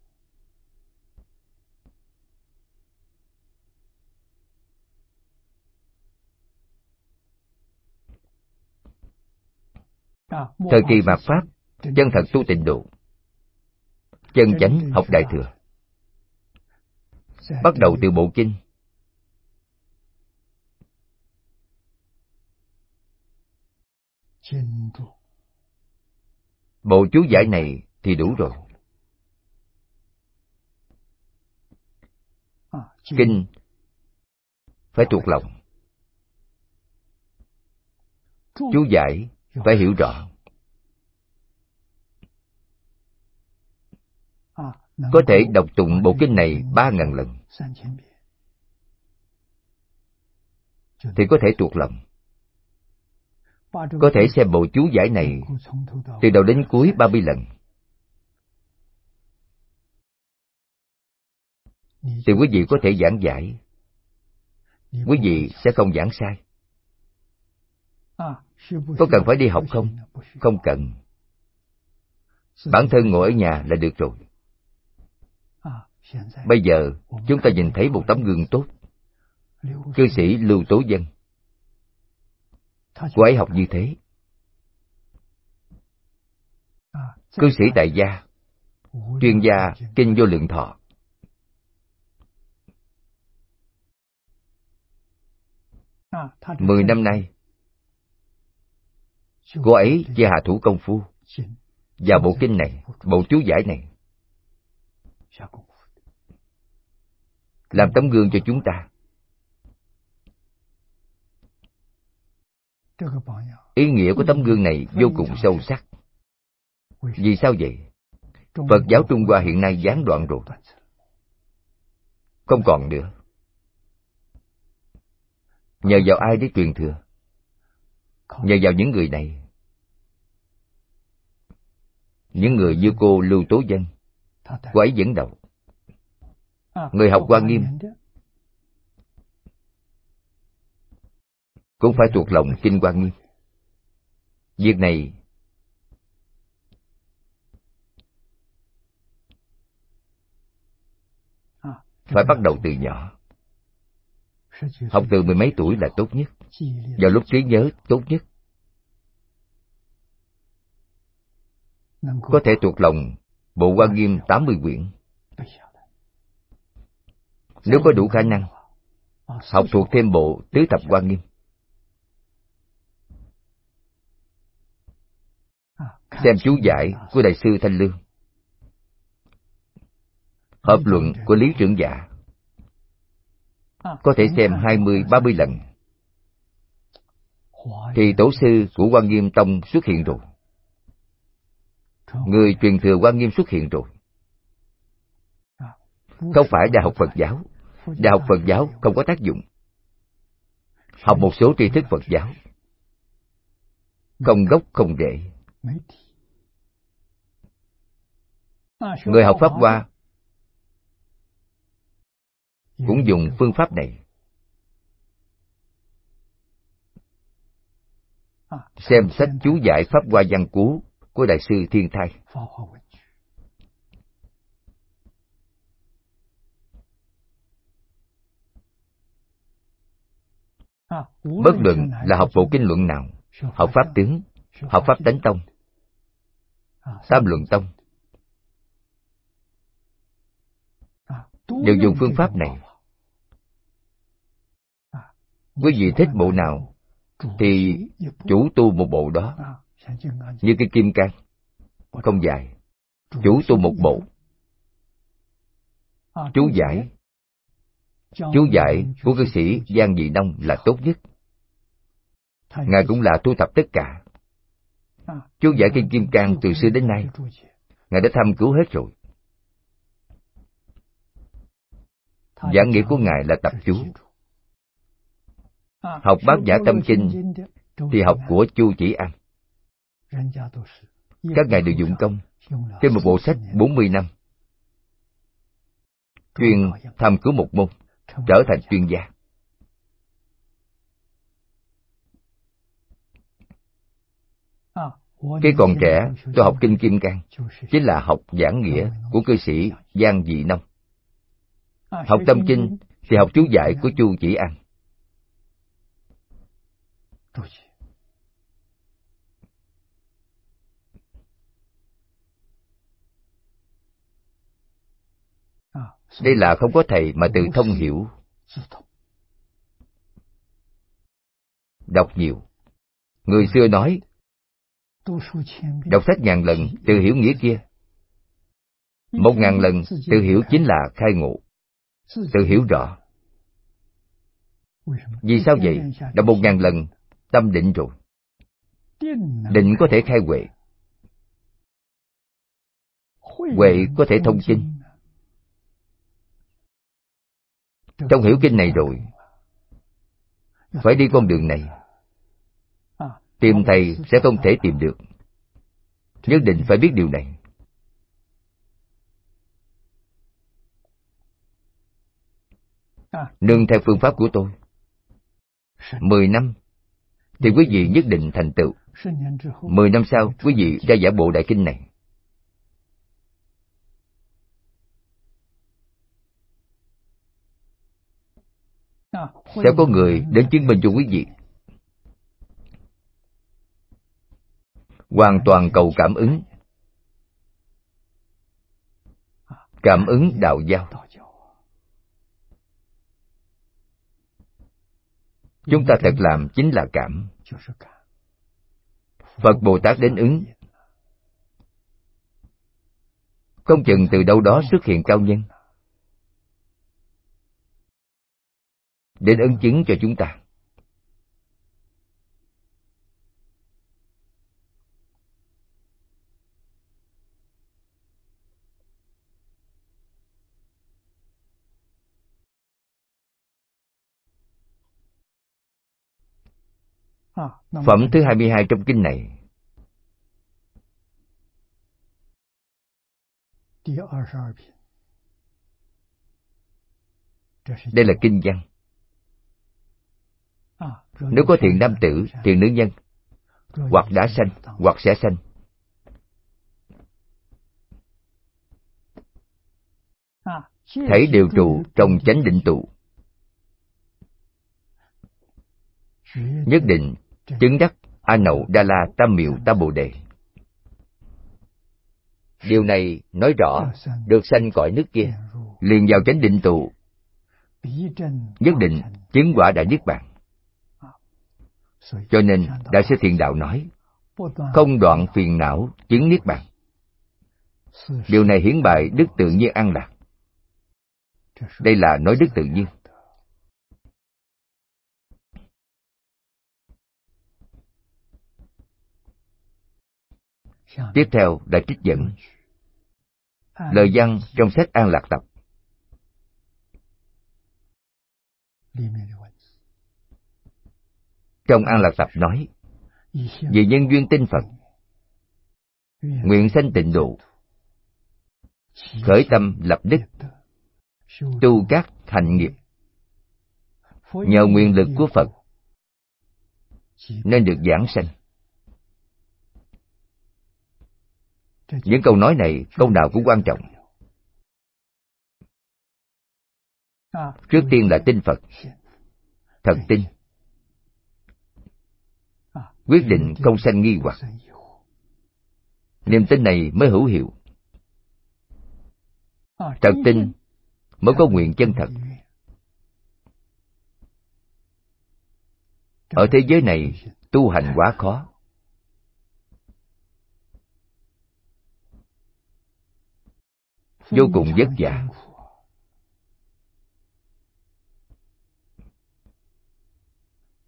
Thời kỳ mạt Pháp, chân thật tu tịnh độ, chân chánh học Đại Thừa. Bắt đầu từ bộ kinh. Bộ chú giải này thì đủ rồi. Kinh phải thuộc lòng, chú giải phải hiểu rõ. Có thể đọc tụng bộ kinh này 3.000 lần thì có thể thuộc lòng. Có thể xem bộ chú giải này từ đầu đến cuối 30 lần thì quý vị có thể giảng giải, quý vị sẽ không giảng sai. Có cần phải đi học không? Không cần. Bản thân ngồi ở nhà là được rồi. Bây giờ chúng ta nhìn thấy một tấm gương tốt. Cư sĩ Lưu Tố Vân, cô ấy học như thế. Cư sĩ tại gia, chuyên gia kinh Vô Lượng Thọ, Mười năm nay cô ấy chỉ hạ thủ công phu vào bộ kinh này, bộ chú giải này, làm tấm gương cho chúng ta. Ý nghĩa của tấm gương này vô cùng sâu sắc. Vì sao vậy? Phật giáo Trung Hoa hiện nay gián đoạn rồi, không còn nữa. Nhờ vào ai để truyền thừa? Nhờ vào những người này. Những người như cô Lưu Tố Vân, cô ấy dẫn đầu. Người học Hoa Nghiêm cũng phải thuộc lòng kinh Hoa Nghiêm. Việc này phải bắt đầu từ nhỏ. Học từ 10 mấy tuổi là tốt nhất, vào lúc trí nhớ tốt nhất. Có thể thuộc lòng bộ Hoa Nghiêm 80 quyển. Nếu có đủ khả năng, học thuộc thêm bộ Tứ Thập Hoa Nghiêm. Xem chú giải của Đại sư Thanh Lương, hợp luận của Lý Trưởng Dạ, có thể xem 20-30 lần thì tổ sư của Hoa Nghiêm Tông xuất hiện rồi. Người truyền thừa Hoa Nghiêm xuất hiện rồi. Không phải Đại học Phật giáo. Đại học Phật giáo không có tác dụng. Học một số tri thức Phật giáo, không gốc không rễ. Người học Pháp Hoa cũng dùng phương pháp này. Xem sách chú giải Pháp Hoa Văn Cú của Đại sư Thiên Thai. Bất luận là học bộ kinh luận nào, học Pháp tướng, học Pháp Tánh Tông, Tam Luận Tông, đều dùng phương pháp này. Quý vị thích bộ nào thì chủ tu một bộ đó. Như cái Kim Cang không dài, chủ tu một bộ. Chú giải của cư sĩ Giang Dị Nông là tốt nhất. Ngài cũng là thu thập tất cả. Chú giải kinh Kim Cang từ xưa đến nay, Ngài đã thăm cứu hết rồi. Giảng nghĩa của Ngài là tập chú. Học Bát Nhã Tâm Kinh thì học của Chu Chỉ An. Các ngài đều dụng công trên một bộ sách 40 năm, chuyên thăm cứu một môn, trở thành chuyên gia. Khi còn trẻ, tôi học kinh Kim Cang, chính là học giảng nghĩa của cư sĩ Giang Dị Nông. Học tâm kinh thì học chú giải của Chu Chỉ An. Đây là không có thầy mà tự thông hiểu. Đọc nhiều. Người xưa nói, đọc sách 1000 lần tự hiểu nghĩa kia, 1000 lần tự hiểu chính là khai ngộ, tự hiểu rõ. Vì sao vậy? Đọc 1000 lần, tâm định rồi. Định có thể khai huệ, huệ có thể thông kinh. Trong hiểu kinh này rồi, phải đi con đường này. Tìm thầy sẽ không thể tìm được. Nhất định phải biết điều này. Nương theo phương pháp của tôi, 10 năm thì quý vị nhất định thành tựu. 10 năm sau, quý vị ra giả bộ đại kinh này. Sẽ có người đến chứng minh cho quý vị. Hoàn toàn cầu cảm ứng. Cảm ứng đạo giao. Chúng ta thật làm chính là cảm. Phật Bồ Tát đến ứng. Không chừng từ đâu đó xuất hiện cao nhân đến ấn chứng cho chúng ta. Phẩm thứ 22 trong kinh này, đây là kinh văn. Nếu có thiện nam tử, thiện nữ nhân, hoặc đã sanh, hoặc sẽ sanh, thảy đều trụ trong chánh định tụ, nhất định chứng đắc A Nậu Đa La Tam Miệu Tam Bồ Đề. Điều này nói rõ, được sanh cõi nước kia, liền vào chánh định tụ, nhất định chứng quả Đại Niết Bàn. Cho nên Đại sư Thiện Đạo nói, không đoạn phiền não chứng Niết Bàn. Điều này hiển bày đức tự nhiên an lạc. Đây là nói đức tự nhiên. Tiếp theo là trích dẫn lời văn trong sách An Lạc Tập. Trong An Lạc Tập nói, vì nhân duyên tin Phật, nguyện sanh tịnh độ, khởi tâm lập đức, tu các thành nghiệp, nhờ nguyện lực của Phật nên được giảng sanh. Những câu nói này, câu nào cũng quan trọng. Trước tiên là tin Phật, thật tin, quyết định không sanh nghi hoặc. Niềm tin này mới hữu hiệu. Thật tin mới có nguyện chân thật. Ở thế giới này, tu hành quá khó. Vô cùng vất vả.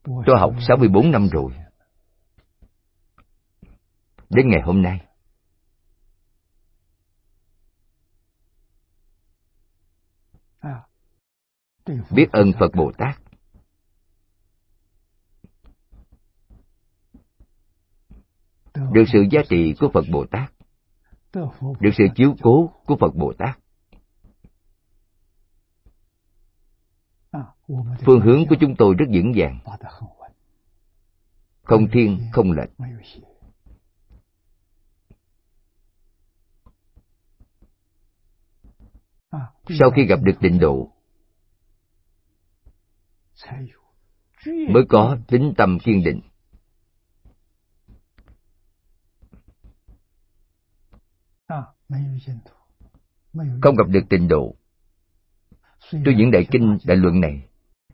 Tôi học 64 năm rồi. Đến ngày hôm nay, biết ơn Phật Bồ Tát. Được sự giá trị của Phật Bồ Tát, được sự chiếu cố của Phật Bồ Tát. Phương hướng của chúng tôi rất vững vàng, không thiên không lệch. Sau khi gặp được tịnh độ, mới có tín tâm kiên định. Không gặp được tịnh độ, tôi diễn đại kinh đại luận này,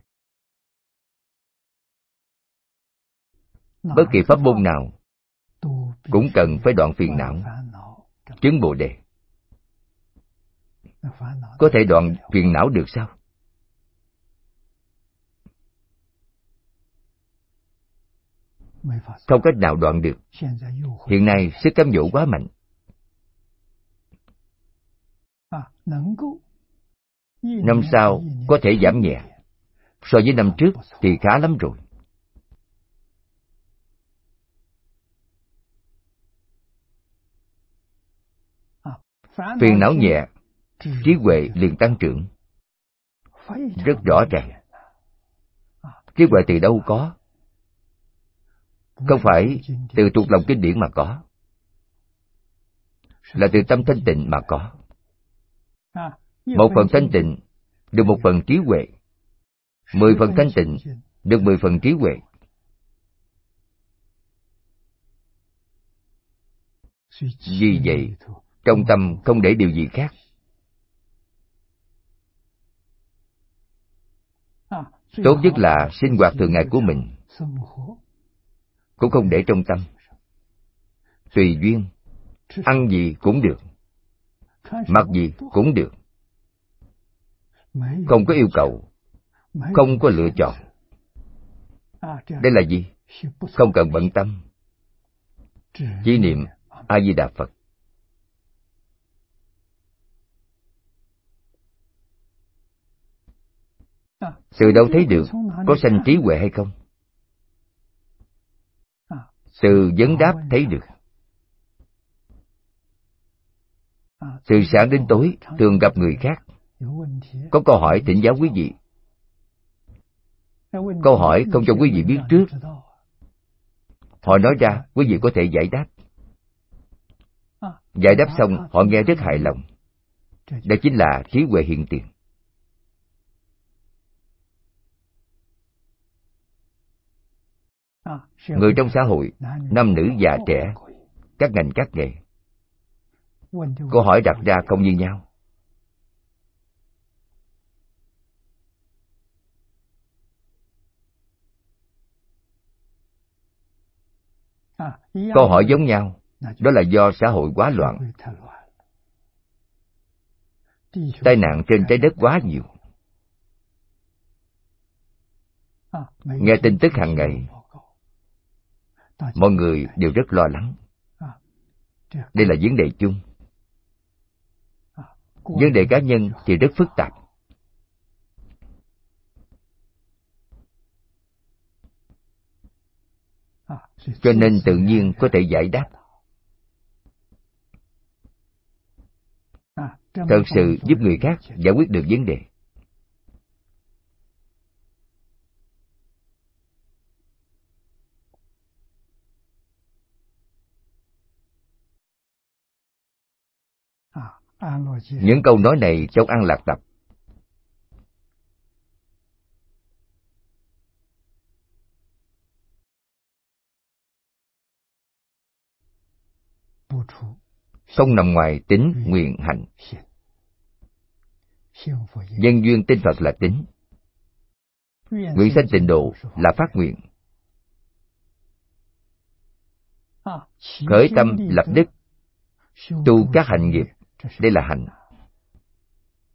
bất kỳ pháp môn nào cũng cần phải đoạn phiền não, chứng Bồ Đề. Có thể đoạn phiền não được sao? Không cách nào đoạn được. Hiện nay sức cám dỗ quá mạnh. Năm sau có thể giảm nhẹ, so với năm trước thì khá lắm rồi. Phiền não nhẹ, trí huệ liền tăng trưởng. Rất rõ ràng. Trí huệ từ đâu có? Không phải từ thuộc lòng kinh điển mà có, là từ tâm thanh tịnh mà có. Một phần thanh tịnh được một phần trí huệ, 10 phần thanh tịnh được 10 phần trí huệ. Vì vậy, trong tâm không để điều gì khác. Tốt nhất là sinh hoạt thường ngày của mình cũng không để trong tâm. Tùy duyên, ăn gì cũng được, mặc gì cũng được. Không có yêu cầu, không có lựa chọn. Đây là gì? Không cần bận tâm. Chỉ niệm A Di Đà Phật. Từ đâu thấy được có sanh trí huệ hay không? Từ vấn đáp thấy được. Từ sáng đến tối thường gặp người khác, có câu hỏi thỉnh giáo quý vị. Câu hỏi không cho quý vị biết trước, họ nói ra quý vị có thể giải đáp. Giải đáp xong họ nghe rất hài lòng. Đó chính là trí huệ hiện tiền. Người trong xã hội, nam nữ già trẻ, các ngành các nghề, câu hỏi đặt ra không như nhau. Câu hỏi giống nhau, đó là do xã hội quá loạn. Tai nạn trên trái đất quá nhiều. Nghe tin tức hàng ngày, mọi người đều rất lo lắng. Đây là vấn đề chung. Vấn đề cá nhân thì rất phức tạp. Cho nên tự nhiên có thể giải đáp. Thật sự giúp người khác giải quyết được vấn đề. Những câu nói này trong An Lạc Tập. Không nằm ngoài tín nguyện hạnh. Nhân duyên tin Phật là tín. Nguyện sanh tịnh độ là phát nguyện. Khởi tâm lập đức, tu các hạnh nghiệp, đây là hạnh.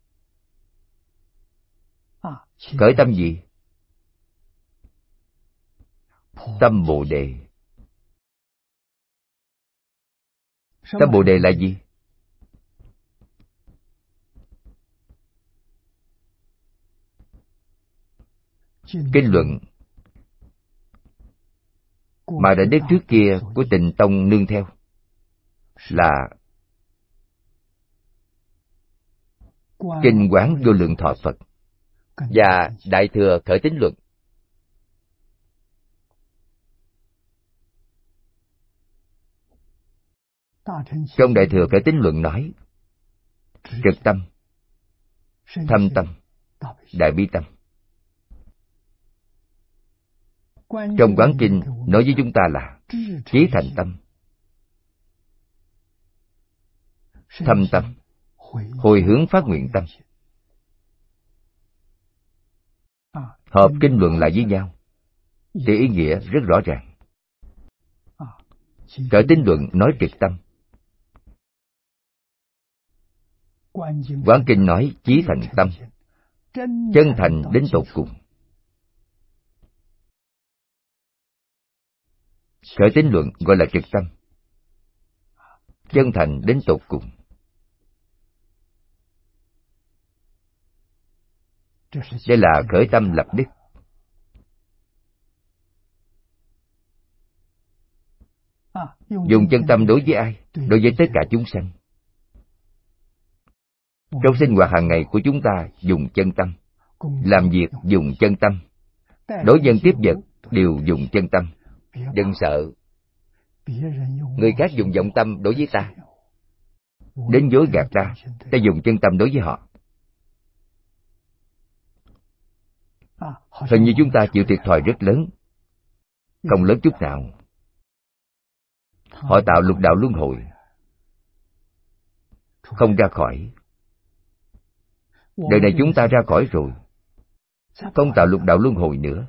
Khởi tâm gì? tâm Bồ Đề. Tâm Bồ Đề là gì? Kinh luận mà Đại Đức trước kia của Tịnh Tông nương theo là Kinh Quán Vô Lượng Thọ Phật và Đại Thừa Khởi Tín Luận. Trong Đại Thừa Khởi Tín Luận nói trực tâm, thâm tâm, đại bi tâm. Trong Quán Kinh nói với chúng ta là chí thành tâm, thâm tâm, hồi hướng phát nguyện tâm. Hợp kinh luận lại với nhau thì ý nghĩa rất rõ ràng. Khởi Tín Luận nói trực tâm, Quán Kinh nói chí thành tâm, chân thành đến tột cùng. Khởi Tín Luận gọi là trực tâm, chân thành đến tột cùng. Đây là khởi tâm lập đức. Dùng chân tâm đối với ai? Đối với tất cả chúng sanh. Trong sinh hoạt hàng ngày của chúng ta dùng chân tâm, làm việc dùng chân tâm, đối nhân tiếp vật đều dùng chân tâm. Đừng sợ người khác dùng vọng tâm đối với ta, đến dối gạt ta, ta dùng chân tâm đối với họ. Hình như chúng ta chịu thiệt thòi rất lớn, không lớn chút nào. Họ tạo lục đạo luân hồi, không ra khỏi. Đời này chúng ta ra khỏi rồi, không tạo lục đạo luân hồi nữa.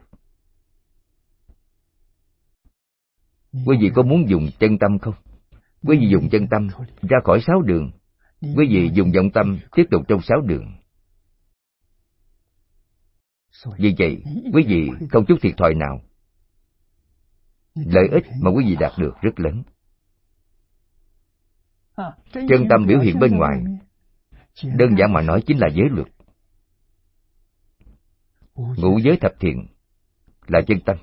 Quý vị có muốn dùng chân tâm không? Quý vị dùng chân tâm ra khỏi 6 đường. Quý vị dùng vọng tâm tiếp tục trong 6 đường. Vì vậy, quý vị không chút thiệt thòi nào. Lợi ích mà quý vị đạt được rất lớn. Chân tâm biểu hiện bên ngoài, đơn giản mà nói chính là giới luật. Ngũ giới thập thiện là chân tâm.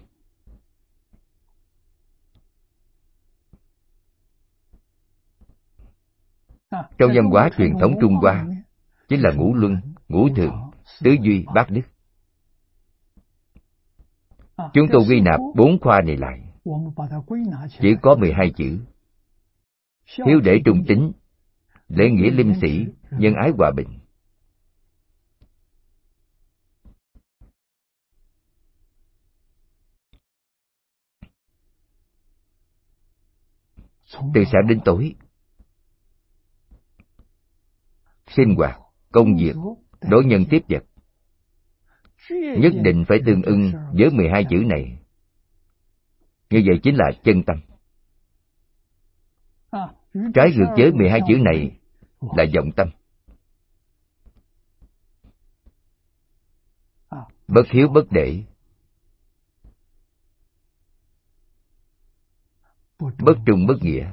Trong văn hóa truyền thống Trung Hoa chính là ngũ luân, ngũ thường, tứ duy, bát đức. Chúng tôi quy nạp 4 khoa này lại, chỉ có 12 chữ: hiếu để trung tín, lễ nghĩa liêm sĩ, nhân ái hòa bình. Từ sáng đến tối, sinh hoạt, công việc, đối nhân tiếp vật, nhất định phải tương ưng với 12 chữ này. Như vậy chính là chân tâm. Trái ngược với 12 chữ này là vọng tâm. Bất hiếu bất để, bất trung bất nghĩa.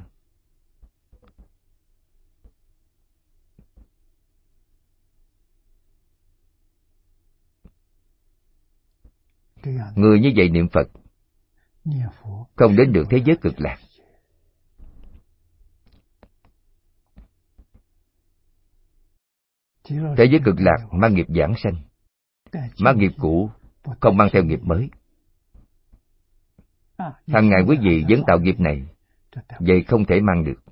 Người như vậy niệm Phật không đến được thế giới cực lạc. Thế giới cực lạc mang nghiệp giảng sanh, mang nghiệp cũ, không mang theo nghiệp mới. Hàng ngày quý vị vẫn tạo nghiệp này, vậy không thể mang được.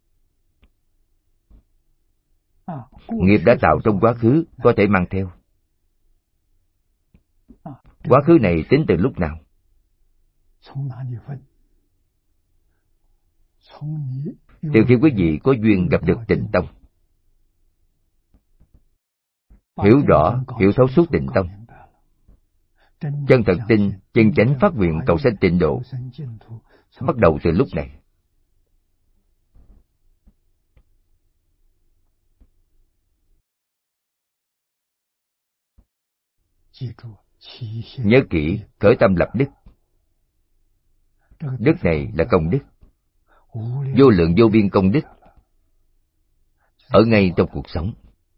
Nghiệp đã tạo trong quá khứ có thể mang theo. Quá khứ này tính từ lúc nào? Từ khi quý vị có duyên gặp được Tịnh Tông, hiểu rõ, hiểu thấu suốt Tịnh Tông, chân thật tin, chân chánh phát nguyện cầu sanh tịnh độ, bắt đầu từ lúc này. Nhớ kỹ, khởi tâm lập đức. Đức này là công đức, vô lượng vô biên công đức ở ngay trong cuộc sống.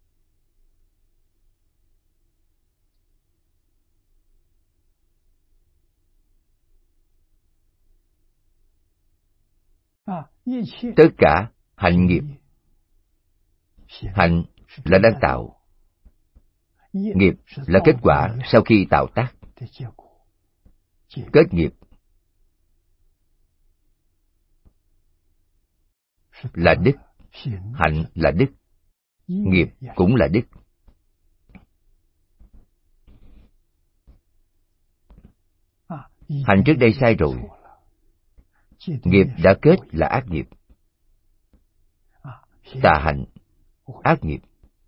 Tất cả hạnh nghiệp, hạnh là đang tạo, nghiệp là kết quả sau khi tạo tác. Kết nghiệp là đức, hạnh là đức, nghiệp cũng là đức. Hạnh trước đây sai rồi, nghiệp đã kết là ác nghiệp. Tà hạnh, ác nghiệp.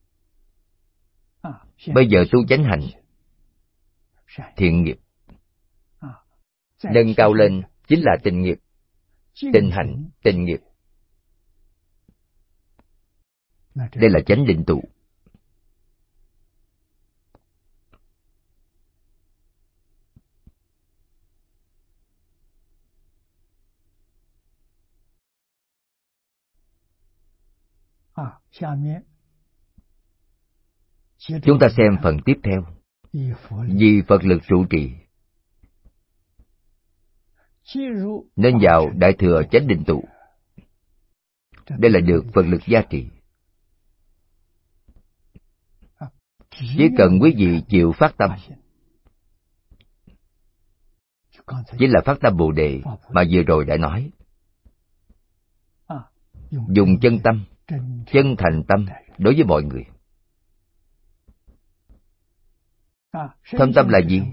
Bây giờ tu chánh hạnh, thiện nghiệp. Nâng cao lên chính là tịnh nghiệp, tịnh hạnh, tịnh nghiệp. Đây là chánh định tụ. Chúng ta xem phần tiếp theo. Vì Phật lực trụ trì, nên vào Đại Thừa Chánh Định Tụ. Đây là được Phật lực gia trì. Chỉ cần quý vị chịu phát tâm, chính là phát tâm Bồ Đề mà vừa rồi đã nói. Dùng chân tâm, chân thành tâm đối với mọi người. Thâm tâm là gì?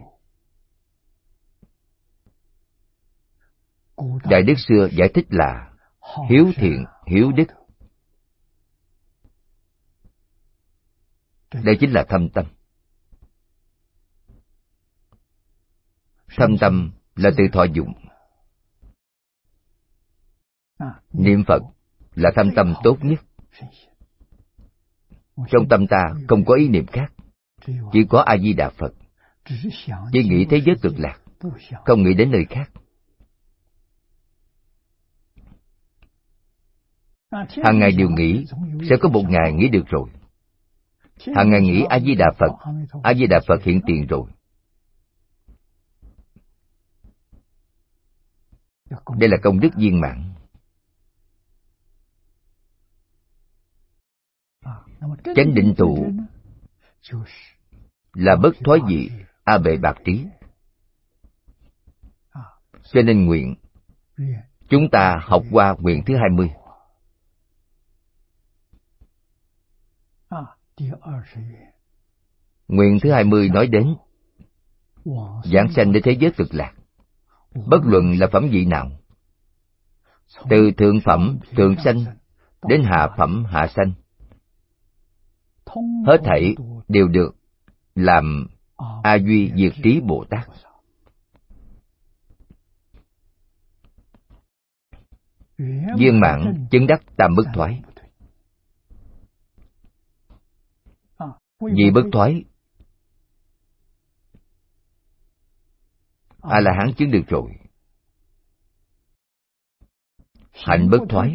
Đại Đức xưa giải thích là hiếu thiện, hiếu đức. Đây chính là thâm tâm. Thâm tâm là từ thọ dụng. Niệm Phật là thâm tâm tốt nhất. Trong tâm ta không có ý niệm khác, chỉ có A Di Đà Phật. Chỉ nghĩ thế giới cực lạc, không nghĩ đến nơi khác. Hàng ngày đều nghĩ, sẽ có một ngày nghĩ được rồi. Hàng ngày nghĩ A Di Đà Phật, A Di Đà Phật hiện tiền rồi. Đây là công đức viên mãn. Chánh định tụ là bất thoái vị, A Bệ Bạc Trí. Cho nên nguyện, chúng ta học qua nguyện thứ 20. Nguyện thứ 20 nói đến giảng sanh đến thế giới cực lạc, bất luận là phẩm vị nào, từ thượng phẩm thượng sanh đến hạ phẩm hạ sanh, hết thảy đều được làm A Duy Diệt Trí Bồ Tát. Viên mãn chứng đắc tam bất thoái. Vì bất thoái, A-la-hán chứng được rồi. Hạnh bất thoái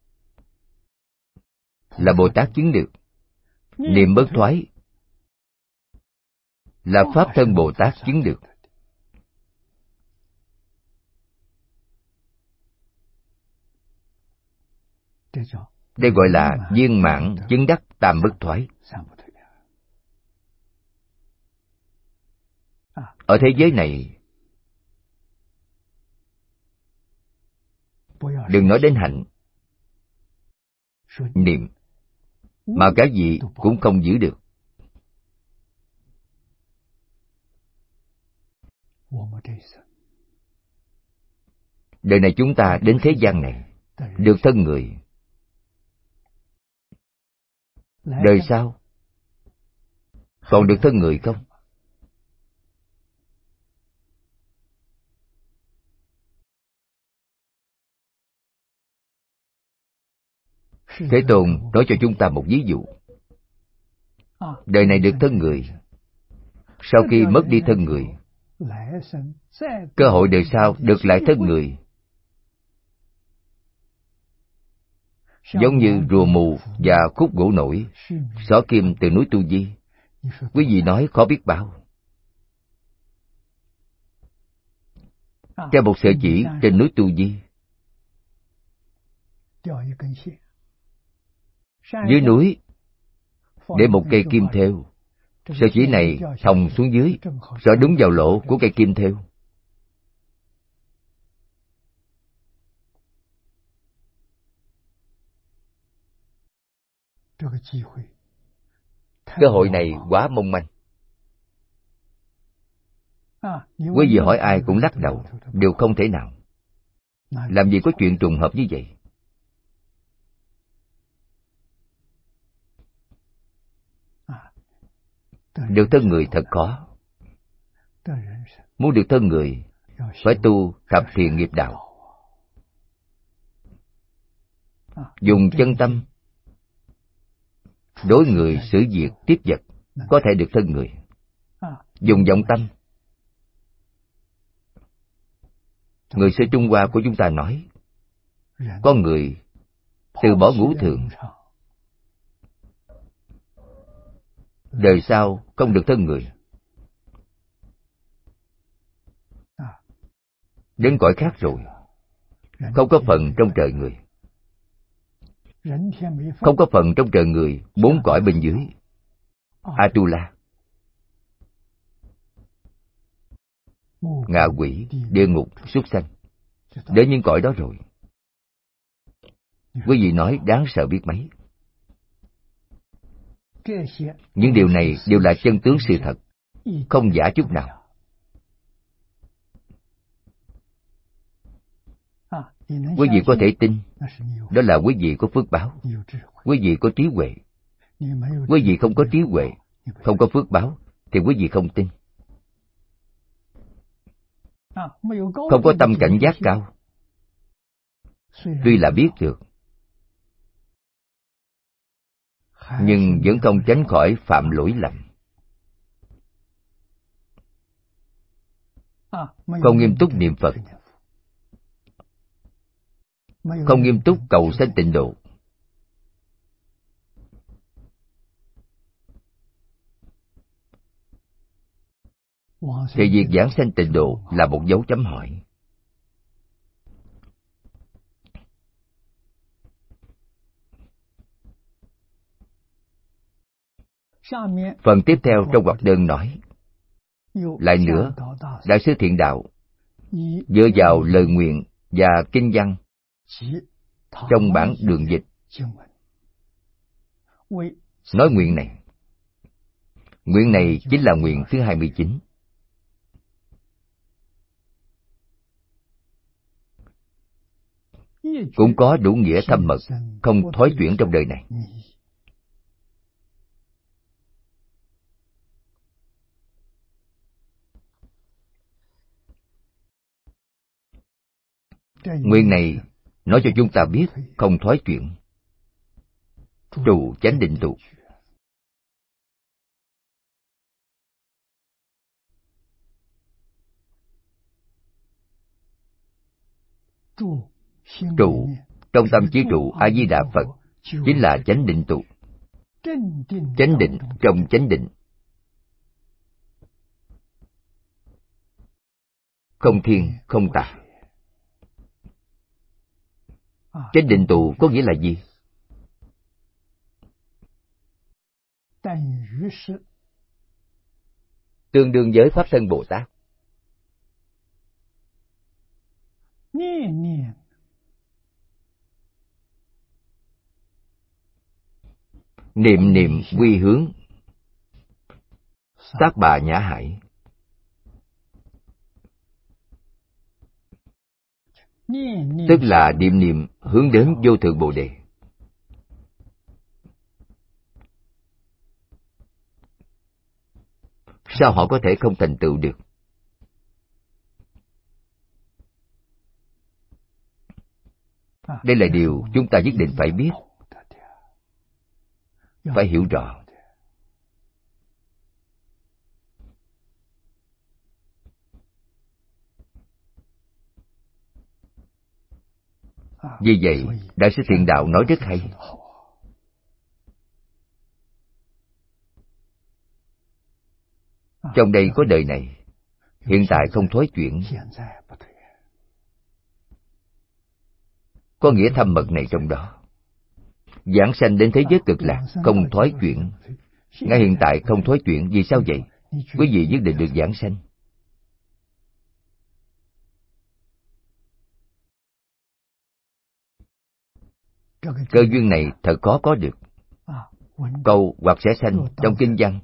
là Bồ Tát chứng được. Niệm bất thoái là Pháp thân Bồ Tát chứng được. Đây gọi là viên mãn chứng đắc tam bất thoái. Ở thế giới này, đừng nói đến hạnh, niệm, mà cái gì cũng không giữ được. Đời này chúng ta đến thế gian này, được thân người. Đời sau, còn được thân người không? Thế Tôn nói cho chúng ta một ví dụ. Đời này được thân người, sau khi mất đi thân người, cơ hội đời sau được lại thân người giống như rùa mù và khúc gỗ nổi, xỏ kim từ núi Tu Di. Quý vị nói khó biết bao. Treo một sợi chỉ trên núi Tu Di, dưới núi để một cây kim thêu. Sợi chỉ này thòng xuống dưới, sỏ đúng vào lỗ của cây kim thêu. Cơ hội này quá mong manh. Quý vị hỏi ai cũng lắc đầu, đều không thể nào. Làm gì có chuyện trùng hợp như vậy? Được thân người thật khó. Muốn được thân người, phải tu thập thiện nghiệp đạo. Dùng chân tâm đối người xử việc tiếp vật, có thể được thân người. Dùng vọng tâm. Người xưa Trung Hoa của chúng ta nói, có người từ bỏ ngũ thường, đời sau không được thân người. Đến cõi khác rồi, không có phần trong trời người. Không có phần trong trời người, 4 cõi bên dưới. Atula, ngạ quỷ, địa ngục, súc sanh. Đến những cõi đó rồi, quý vị nói đáng sợ biết mấy. Những điều này đều là chân tướng sự thật, không giả chút nào. Quý vị có thể tin, đó là quý vị có phước báo, quý vị có trí huệ. Quý vị không có trí huệ, không có phước báo, thì quý vị không tin. Không có tâm cảnh giác cao, tuy là biết được, nhưng vẫn không tránh khỏi phạm lỗi lầm. Không nghiêm túc niệm Phật, không nghiêm túc cầu sanh tịnh độ. Thì việc giảng sanh tịnh độ là một dấu chấm hỏi. Phần tiếp theo trong hoạt đơn nói, lại nữa, Đại sư Thiện Đạo dựa vào lời nguyện và kinh văn trong bản đường dịch nói nguyện này. Nguyện này chính là nguyện thứ 29. Cũng có đủ nghĩa thâm mật, không thói chuyển trong đời này. Nguyện này nói cho chúng ta biết không thói chuyển, trụ chánh định tụ. Trụ trong tâm chí trụ A Di Đà Phật chính là chánh định tụ. Chánh định trong chánh định, không thiên không tà. Chánh định tụ có nghĩa là gì? Tương đương với Pháp Thân Bồ Tát. Niệm niệm quy hướng Tác Bà Nhã Hải. Tức là niệm niệm hướng đến vô thượng Bồ Đề. Sao họ có thể không thành tựu được? Đây là điều chúng ta nhất định phải biết, phải hiểu rõ. Vì vậy, Đại sư Thiện Đạo nói rất hay. Trong đây có đời này, hiện tại không thoái chuyển. Có nghĩa thâm mật này trong đó. Giảng sanh đến thế giới cực lạc, không thoái chuyển. Ngay hiện tại không thoái chuyển, vì sao vậy? Quý vị nhất định được giảng sanh. Cơ duyên này thật khó có được. Cầu hoặc sẽ sanh trong kinh văn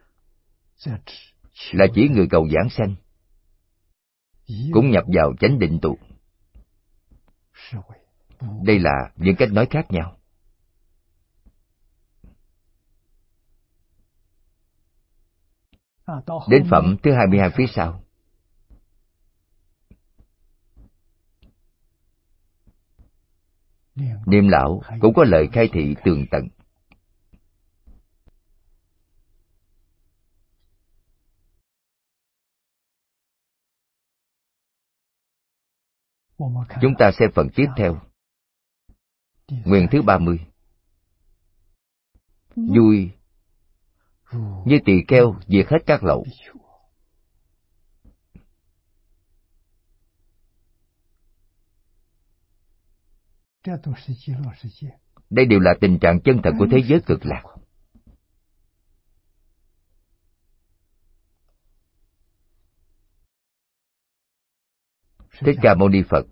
là chỉ người cầu giảng sanh, cũng nhập vào chánh định tụ. Đây là những cách nói khác nhau. Đến phẩm thứ 22 phía sau. Niệm lão cũng có lời khai thị tường tận. Chúng ta xem phần tiếp theo. Nguyện thứ 30. Vui như tỳ kheo diệt hết các lậu. Đây đều là tình trạng chân thật của thế giới cực lạc. Thích Ca Mâu Ni Phật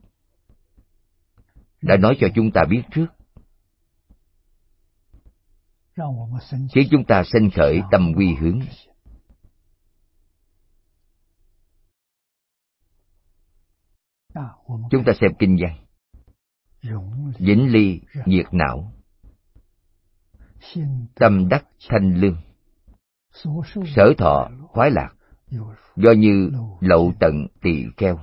đã nói cho chúng ta biết trước, khiến chúng ta sinh khởi tâm quy hướng. Chúng ta xem kinh văn. Vĩnh ly nhiệt não, tâm đắc thanh lương, sở thọ khoái lạc, do như lậu tận tỳ kheo.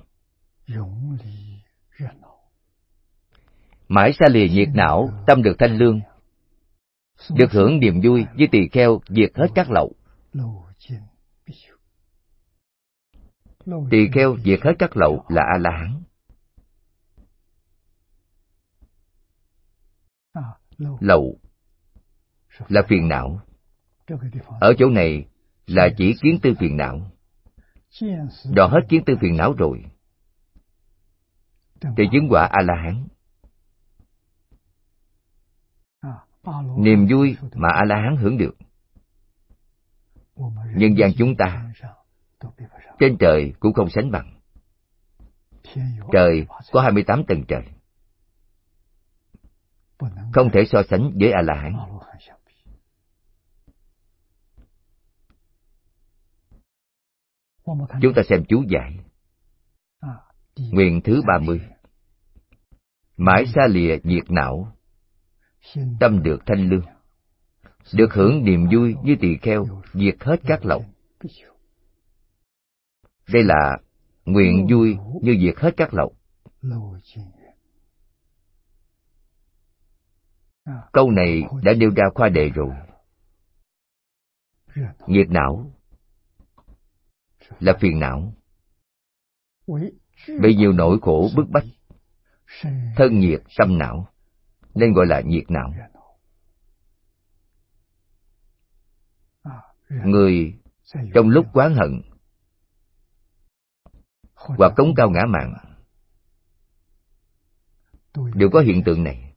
Mãi xa lìa nhiệt não, tâm được thanh lương, được hưởng niềm vui với tỳ kheo diệt hết các lậu. Tỳ kheo diệt hết các lậu là A-la-hán. Lậu là phiền não. Ở chỗ này là chỉ kiến tư phiền não. Đoạn hết kiến tư phiền não rồi thì chứng quả A-la-hán. Niềm vui mà A-la-hán hưởng được, nhân gian chúng ta trên trời cũng không sánh bằng. Trời có 28 tầng trời, không thể so sánh với A-la-hán. Chúng ta xem chú giải. Nguyện thứ 30. Mãi xa lìa nhiệt não, tâm được thanh lương, được hưởng niềm vui như tỳ kheo diệt hết các lậu. Đây là nguyện vui như diệt hết các lậu. Câu này đã nêu ra khoa đề rồi. Nhiệt não là phiền não, bị nhiều nỗi khổ bức bách, thân nhiệt tâm não, nên gọi là nhiệt não. Người trong lúc oán hận hoặc cống cao ngã mạn đều có hiện tượng này.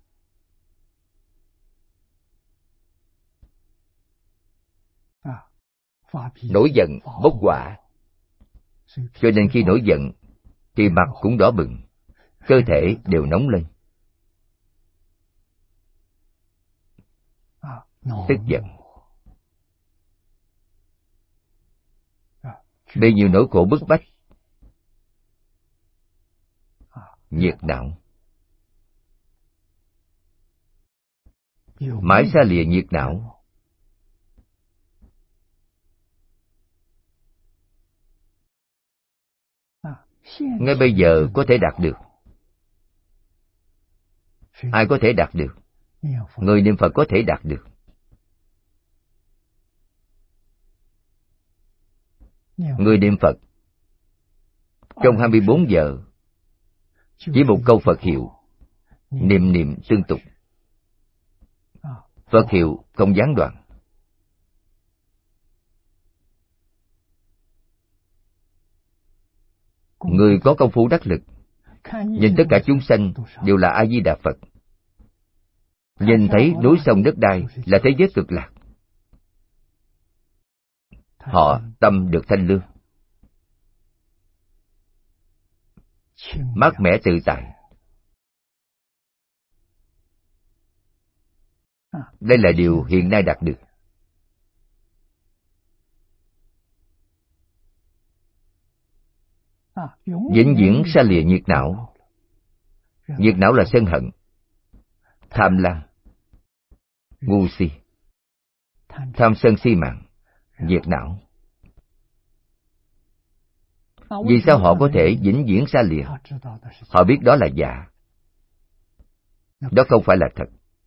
Nổi giận bốc hỏa, cho nên khi nổi giận thì mặt cũng đỏ bừng, cơ thể đều nóng lên. Tức giận. Bị nhiều nỗi khổ bức bách, nhiệt não. Mãi xa lìa nhiệt não, ngay bây giờ có thể đạt được. Ai có thể đạt được? Người niệm Phật có thể đạt được. Người niệm Phật trong 24 giờ chỉ một câu Phật hiệu niệm niệm tương tục. Phật hiệu không gián đoạn. Người có công phu đắc lực, nhìn tất cả chúng sanh đều là A Di Đà Phật. Nhìn thấy núi sông đất đai là thế giới cực lạc. Họ tâm được thanh lương, mát mẻ tự tại. Đây là điều hiện nay đạt được. Vĩnh viễn xa lìa nhiệt não. Nhiệt não là sân hận, tham lam, ngu si, tham sân si mạng, nhiệt não. Vì sao họ có thể vĩnh viễn xa lìa? Họ biết đó là giả, đó không phải là thật.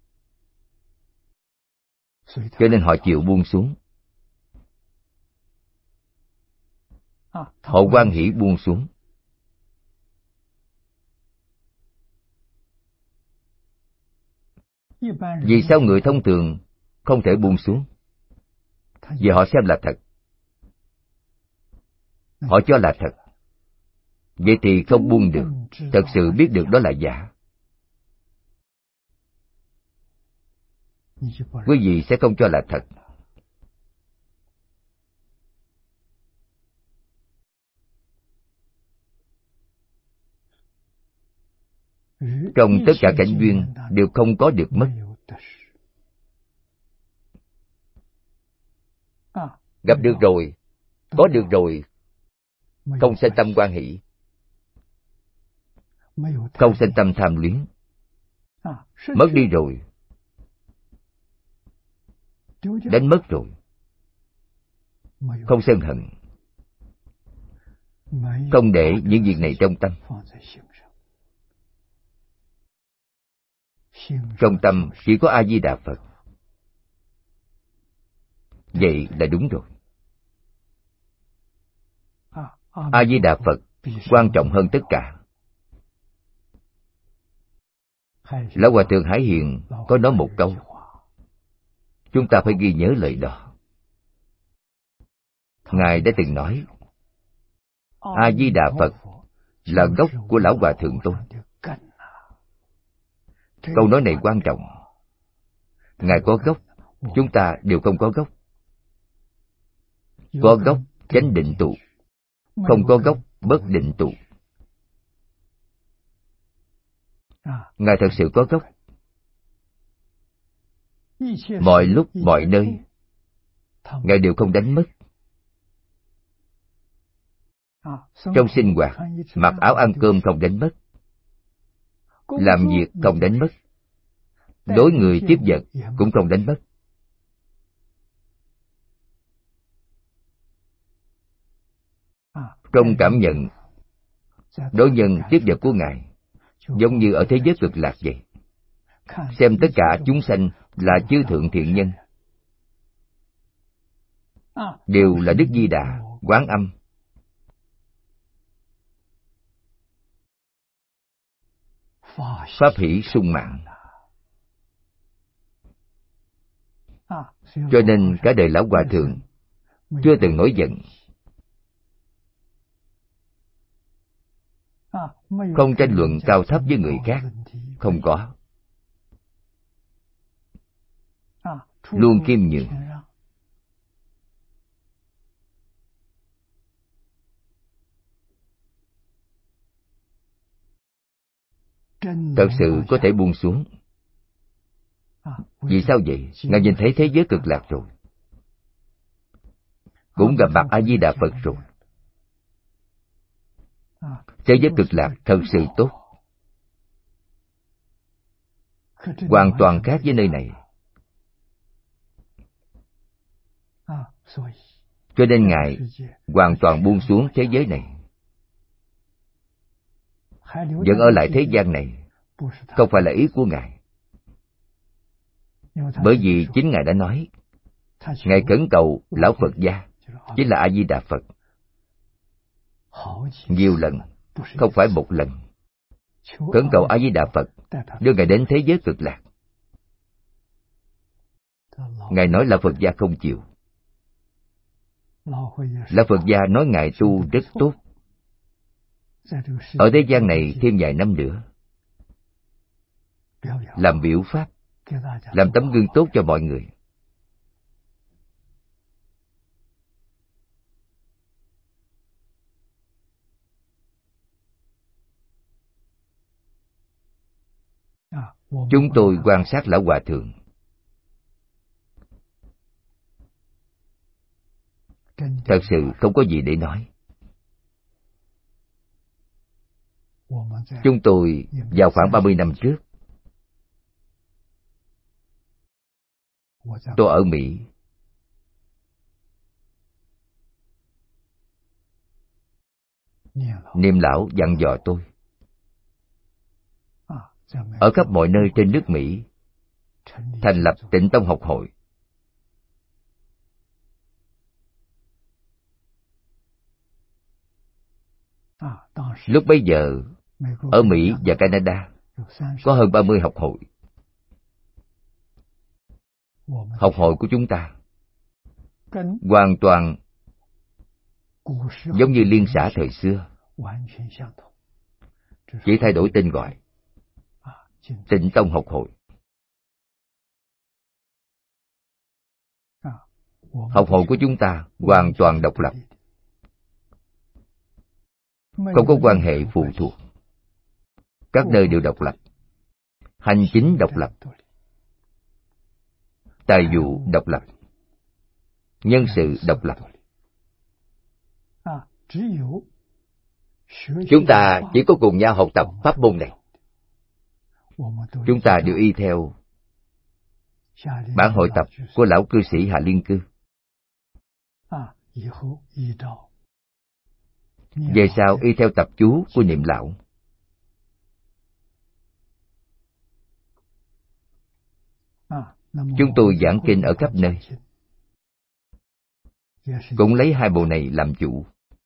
Cho nên họ chịu buông xuống. Họ hoan hỷ buông xuống. Vì sao người thông thường không thể buông xuống? Vì họ xem là thật. Họ cho là thật. Vậy thì không buông được, thật sự biết được đó là giả. Quý vị sẽ không cho là thật. Trong tất cả cảnh duyên đều không có được mất. Gặp được rồi, có được rồi, không sanh tâm hoan hỷ, không sanh tâm tham luyến. Mất đi rồi, đánh mất rồi, không sân hận, không để những việc này trong tâm. Trong tâm chỉ có A Di Đà Phật. Vậy là đúng rồi. A Di Đà Phật quan trọng hơn tất cả. Lão Hòa Thượng Hải Hiền có nói một câu, chúng ta phải ghi nhớ lời đó. Ngài đã từng nói, A Di Đà Phật là gốc của Lão Hòa Thượng tôi. Câu nói này quan trọng. Ngài có gốc, chúng ta đều không có gốc. Có gốc chánh định tụ, không có gốc bất định tụ. Ngài thật sự có gốc. Mọi lúc mọi nơi Ngài đều không đánh mất. Trong sinh hoạt, mặc áo ăn cơm không đánh mất, làm việc không đánh mất, đối người tiếp vật cũng không đánh mất. Trong cảm nhận, đối nhân tiếp vật của Ngài giống như ở thế giới cực lạc vậy. Xem tất cả chúng sanh là chư thượng thiện nhân, đều là Đức Di Đà, Quán Âm. Pháp hỷ sung mãn. Cho nên cả đời Lão Hòa Thượng chưa từng nổi giận, không tranh luận cao thấp với người khác, không có. Luôn khiêm nhường. Thật sự có thể buông xuống. Vì sao vậy? Ngài nhìn thấy thế giới cực lạc rồi, cũng gặp mặt A Di Đà Phật rồi. Thế giới cực lạc thật sự tốt, hoàn toàn khác với nơi này. Cho nên Ngài hoàn toàn buông xuống thế giới này, vẫn ở lại thế gian này, không phải là ý của Ngài. Bởi vì chính Ngài đã nói, Ngài khẩn cầu Lão Phật Gia, chính là A Di Đà Phật, nhiều lần, không phải một lần. khẩn cầu A Di Đà Phật đưa Ngài đến thế giới cực lạc. Ngài nói là Phật gia không chịu. Là Phật gia nói Ngài tu rất tốt, ở thế gian này thêm vài năm nữa, làm biểu pháp, làm tấm gương tốt cho mọi người. Chúng tôi quan sát Lão Hòa Thượng, thật sự không có gì để nói. Chúng tôi vào khoảng 30 năm trước, tôi ở Mỹ. Niệm Lão dặn dò tôi, ở khắp mọi nơi trên nước Mỹ thành lập Tịnh Tông học hội. Lúc bấy giờ, ở Mỹ và Canada có hơn 30 học hội. Học hội của chúng ta hoàn toàn giống như liên xã thời xưa, chỉ thay đổi tên gọi, Tịnh Tông học hội. Học hội của chúng ta hoàn toàn độc lập, không có quan hệ phụ thuộc. Các nơi đều độc lập, hành chính độc lập, tài vụ độc lập, nhân sự độc lập. Chúng ta chỉ có cùng nhau học tập pháp môn này. Chúng ta đều y theo bản hội tập của lão cư sĩ Hạ Liên Cư. Về sau y theo tập chú của Niệm Lão. Chúng tôi giảng kinh ở khắp nơi, cũng lấy hai bộ này làm chủ.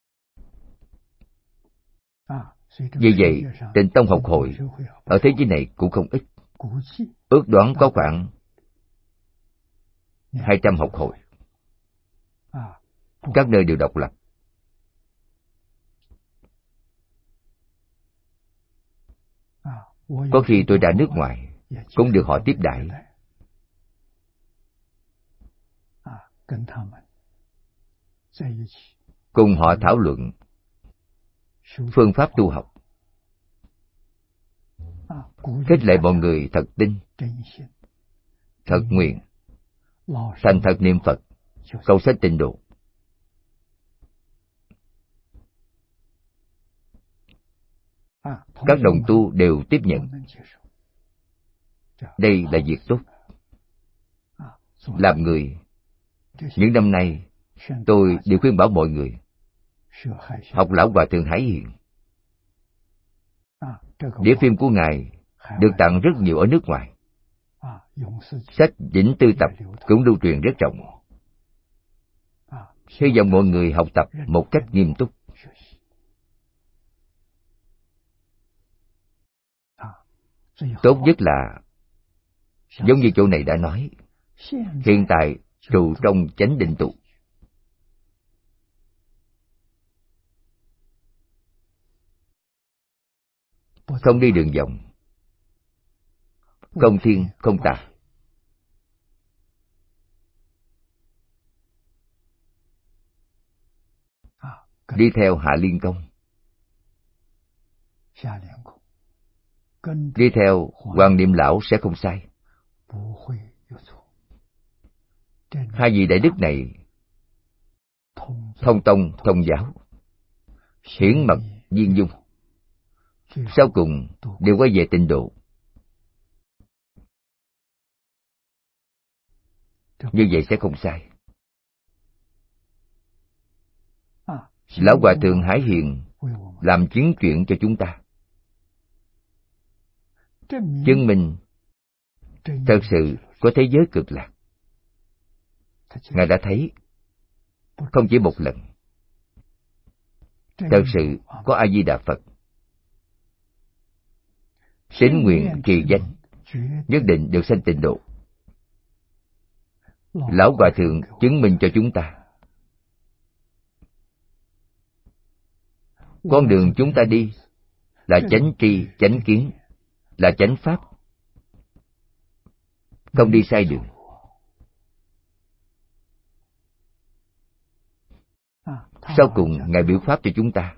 Vì vậy, Tịnh Tông học hội ở thế giới này cũng không ít. Ước đoán có khoảng 200 học hội. Các nơi đều độc lập. Có khi tôi ra nước ngoài cũng được họ tiếp đãi. Cùng họ thảo luận phương pháp tu học, khích lệ mọi người thật tin, thật nguyện, thành thật niệm Phật, cầu sanh tịnh độ. Các đồng tu đều tiếp nhận. Đây là việc tốt. Làm người, những năm nay tôi đều khuyên bảo mọi người học Lão Hòa Thượng Hải Hiền. Đĩa phim của Ngài được tặng rất nhiều ở nước ngoài. Sách Vĩnh Tư Tập cũng lưu truyền rất rộng. Hy vọng mọi người học tập một cách nghiêm túc. Tốt nhất là, giống như chỗ này đã nói, hiện tại trụ trong chánh định tụ. Không đi đường vòng, không thiên không tà. Đi theo Hạ Liên Công, đi theo Hoàng Niệm Lão sẽ không sai. Hai vị đại đức này thông tông thông giáo, hiển mật viên dung, sau cùng đều quay về tịnh độ. Như vậy sẽ không sai. Lão Hòa Thượng Hải Hiền làm chứng chuyện cho chúng ta, chứng minh thật sự có thế giới cực lạc. Ngài đã thấy không chỉ một lần. Thật sự có A Di Đà Phật. tín nguyện trì danh, nhất định được sanh tịnh độ. Lão Hòa Thượng chứng minh cho chúng ta. Con đường chúng ta đi là chánh tri, chánh kiến, là chánh pháp, không đi sai đường. Sau cùng Ngài biểu pháp cho chúng ta.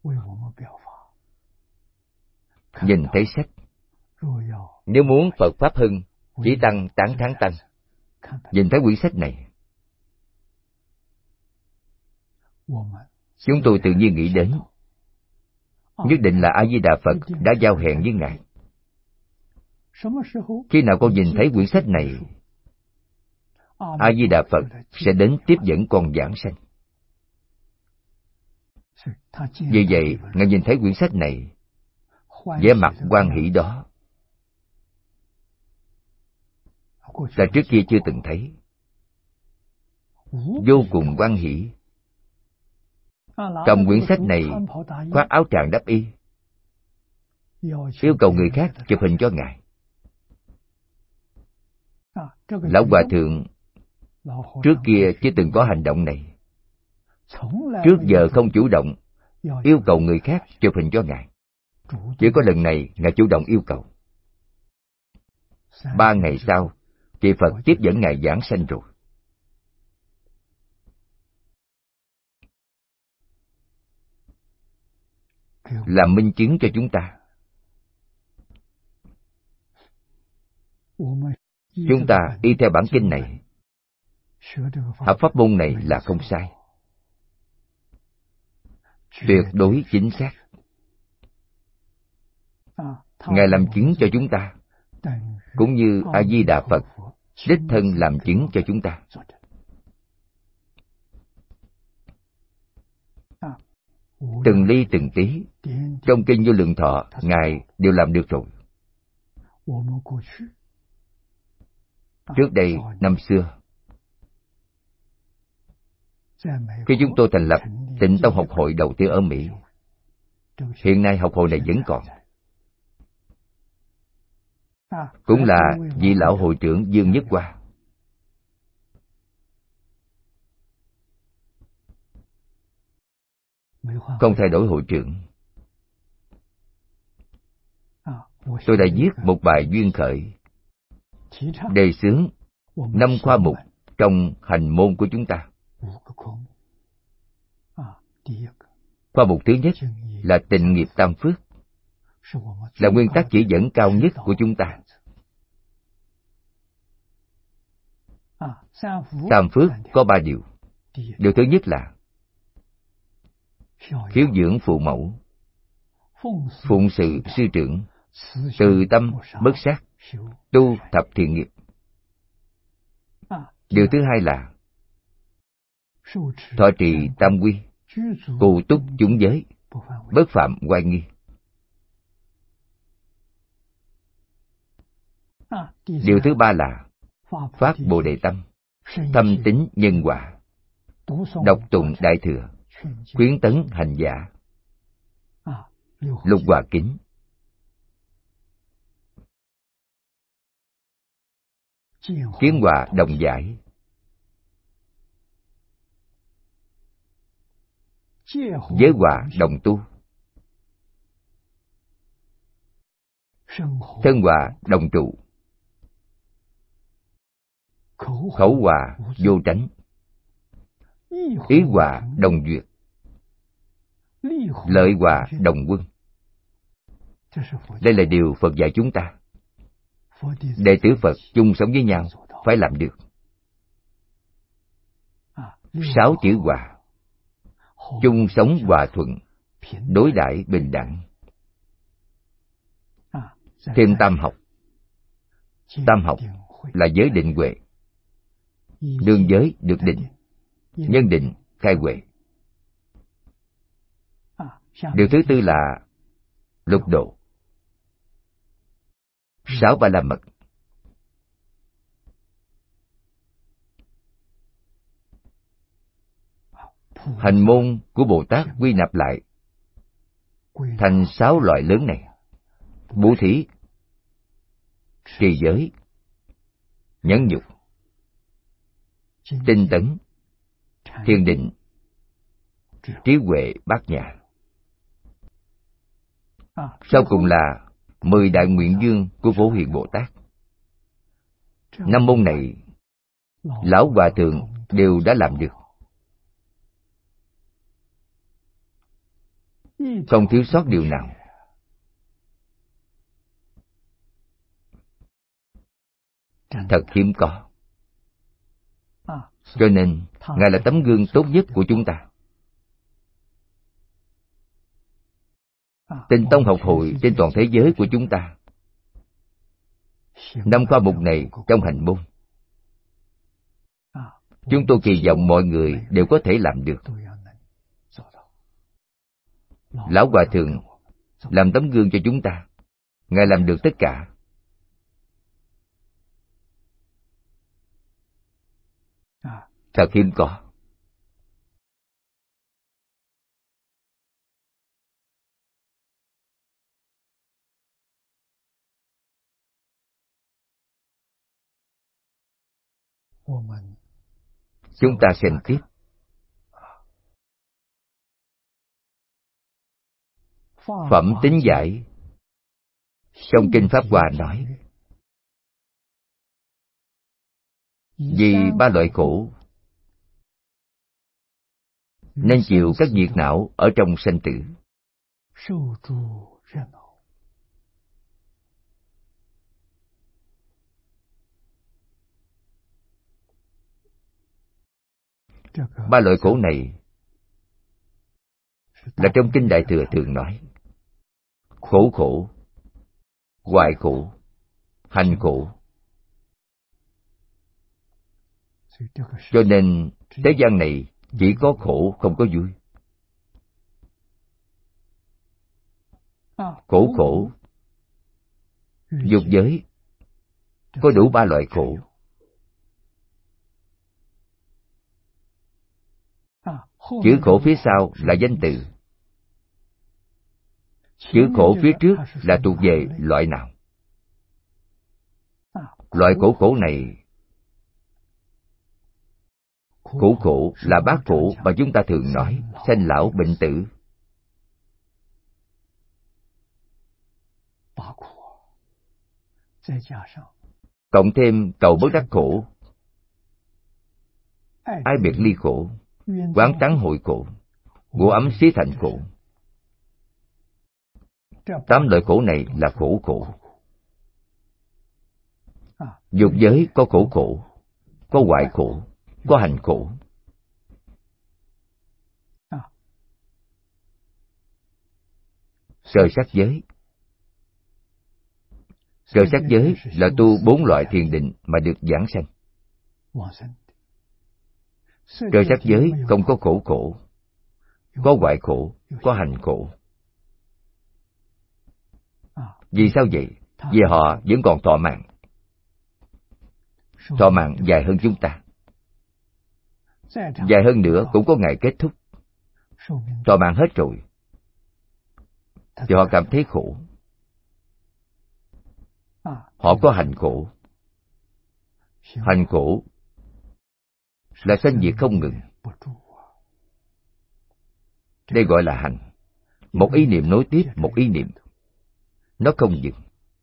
Nhìn thấy sách, nếu muốn Phật pháp hưng, chỉ tăng tán thán tăng. Nhìn thấy quyển sách này, chúng tôi tự nhiên nghĩ đến, nhất định là A Di Đà Phật đã giao hẹn với Ngài. Khi nào con nhìn thấy quyển sách này, A Di Đà Phật sẽ đến tiếp dẫn con giảng sanh. Vì vậy, Ngài nhìn thấy quyển sách này, vẻ mặt hoan hỷ đó là trước kia chưa từng thấy. Vô cùng hoan hỷ. Cầm quyển sách này, khoác áo tràng đắp y, yêu cầu người khác chụp hình cho Ngài. Lão Hòa Thượng trước kia chưa từng có hành động này. Trước giờ không chủ động yêu cầu người khác chụp hình cho Ngài. Chỉ có lần này Ngài chủ động yêu cầu. 3 ngày sau, vị Phật tiếp dẫn Ngài giảng sanh rồi. Làm minh chứng cho chúng ta. Chúng ta y theo bản kinh này, học pháp môn này là không sai, tuyệt đối chính xác. Ngài làm chứng cho chúng ta, cũng như A Di Đà Phật đích thân làm chứng cho chúng ta. Từng ly từng tí trong kinh Vô Lượng Thọ, Ngài đều làm được rồi. Trước đây, năm xưa, khi chúng tôi thành lập Tịnh Tông học hội đầu tiên ở Mỹ, hiện nay học hội này vẫn còn. Cũng là vị lão hội trưởng Dương Nhất Hoa. Không thay đổi hội trưởng. Tôi đã viết một bài duyên khởi, đề xướng 5 khoa mục trong hành môn của chúng ta. Khoa mục thứ nhất là tịnh nghiệp tam phước, là nguyên tắc chỉ dẫn cao nhất của chúng ta. Tam phước có 3 điều. Điều thứ nhất là hiếu dưỡng phụ mẫu, phụng sự sư trưởng, từ tâm bất sát, tu thập thiện nghiệp. Điều thứ hai là thọ trì tam quy, cụ túc chúng giới, bất phạm oai nghi. Điều thứ ba là phát Bồ Đề tâm, thâm tín nhân quả, đọc tụng Đại Thừa, khuyến tấn hành giả, Lục Hòa Kính. Kiến Hòa đồng giải, giới hòa đồng tu, thân hòa đồng trụ, khẩu hòa vô tránh, ý hòa đồng duyệt, lợi hòa đồng quân. Đây là điều Phật dạy chúng ta. Đệ tử Phật chung sống với nhau phải làm được. 6 chữ hòa: chung sống hòa thuận, đối đãi bình đẳng. Thêm tam học. Tam học là giới định huệ. Đương giới được định, nhân định khai huệ. Điều thứ tư là lục độ. 6 Ba La Mật. Hành môn của Bồ Tát quy nạp lại thành 6 loại lớn này. bố thí, trì giới, nhẫn nhục, tinh tấn, thiền định, trí huệ bát nhã. Sau cùng là 10 đại nguyện dương của Phổ Hiền Bồ Tát. 5 môn này Lão Hòa Thượng đều đã làm được, không thiếu sót điều nào. Thật hiếm có. Cho nên Ngài là tấm gương tốt nhất của chúng ta. Tinh tông học hội trên toàn thế giới của chúng ta, 5 khoa mục này trong hành môn, chúng tôi kỳ vọng mọi người đều có thể làm được. Lão Hòa Thượng làm tấm gương cho chúng ta. Ngài làm được tất cả. Thật hiếm có. Chúng ta xem tiếp. Phẩm Tính Giải trong Kinh Pháp Hoa nói, vì 3 loại khổ nên chịu các nhiệt não ở trong sanh tử. Ba loại khổ này là trong Kinh Đại Thừa thường nói: khổ khổ, hoại khổ, hành khổ. Cho nên thế gian này chỉ có khổ không có vui. Khổ khổ, dục giới có đủ 3 loại khổ. Chữ khổ phía sau là danh từ, chữ khổ phía trước là thuộc về loại nào. Loại khổ khổ này, khổ khổ là bát khổ mà chúng ta thường nói: sanh lão bệnh tử. Cộng thêm cầu bất đắc khổ, ái biệt ly khổ, oán tán hội khổ, ngũ ấm xí thành khổ. 8 loại khổ này là khổ khổ. Dục giới có khổ khổ, có hoại khổ, có hành khổ. Sơ sát giới, sơ sát giới là tu 4 loại thiền định mà được giảng sanh. Sơ sát giới không có khổ khổ, có hoại khổ, có hành khổ. Vì sao vậy? Vì họ vẫn còn thọ mạng. Thọ mạng dài hơn chúng ta. Dài hơn nữa cũng có ngày kết thúc. Thọ mạng hết rồi thì họ cảm thấy khổ. Họ có hành khổ. Hành khổ là sanh diệt không ngừng. Đây gọi là hành. Một ý niệm nối tiếp một ý niệm, nó không dừng.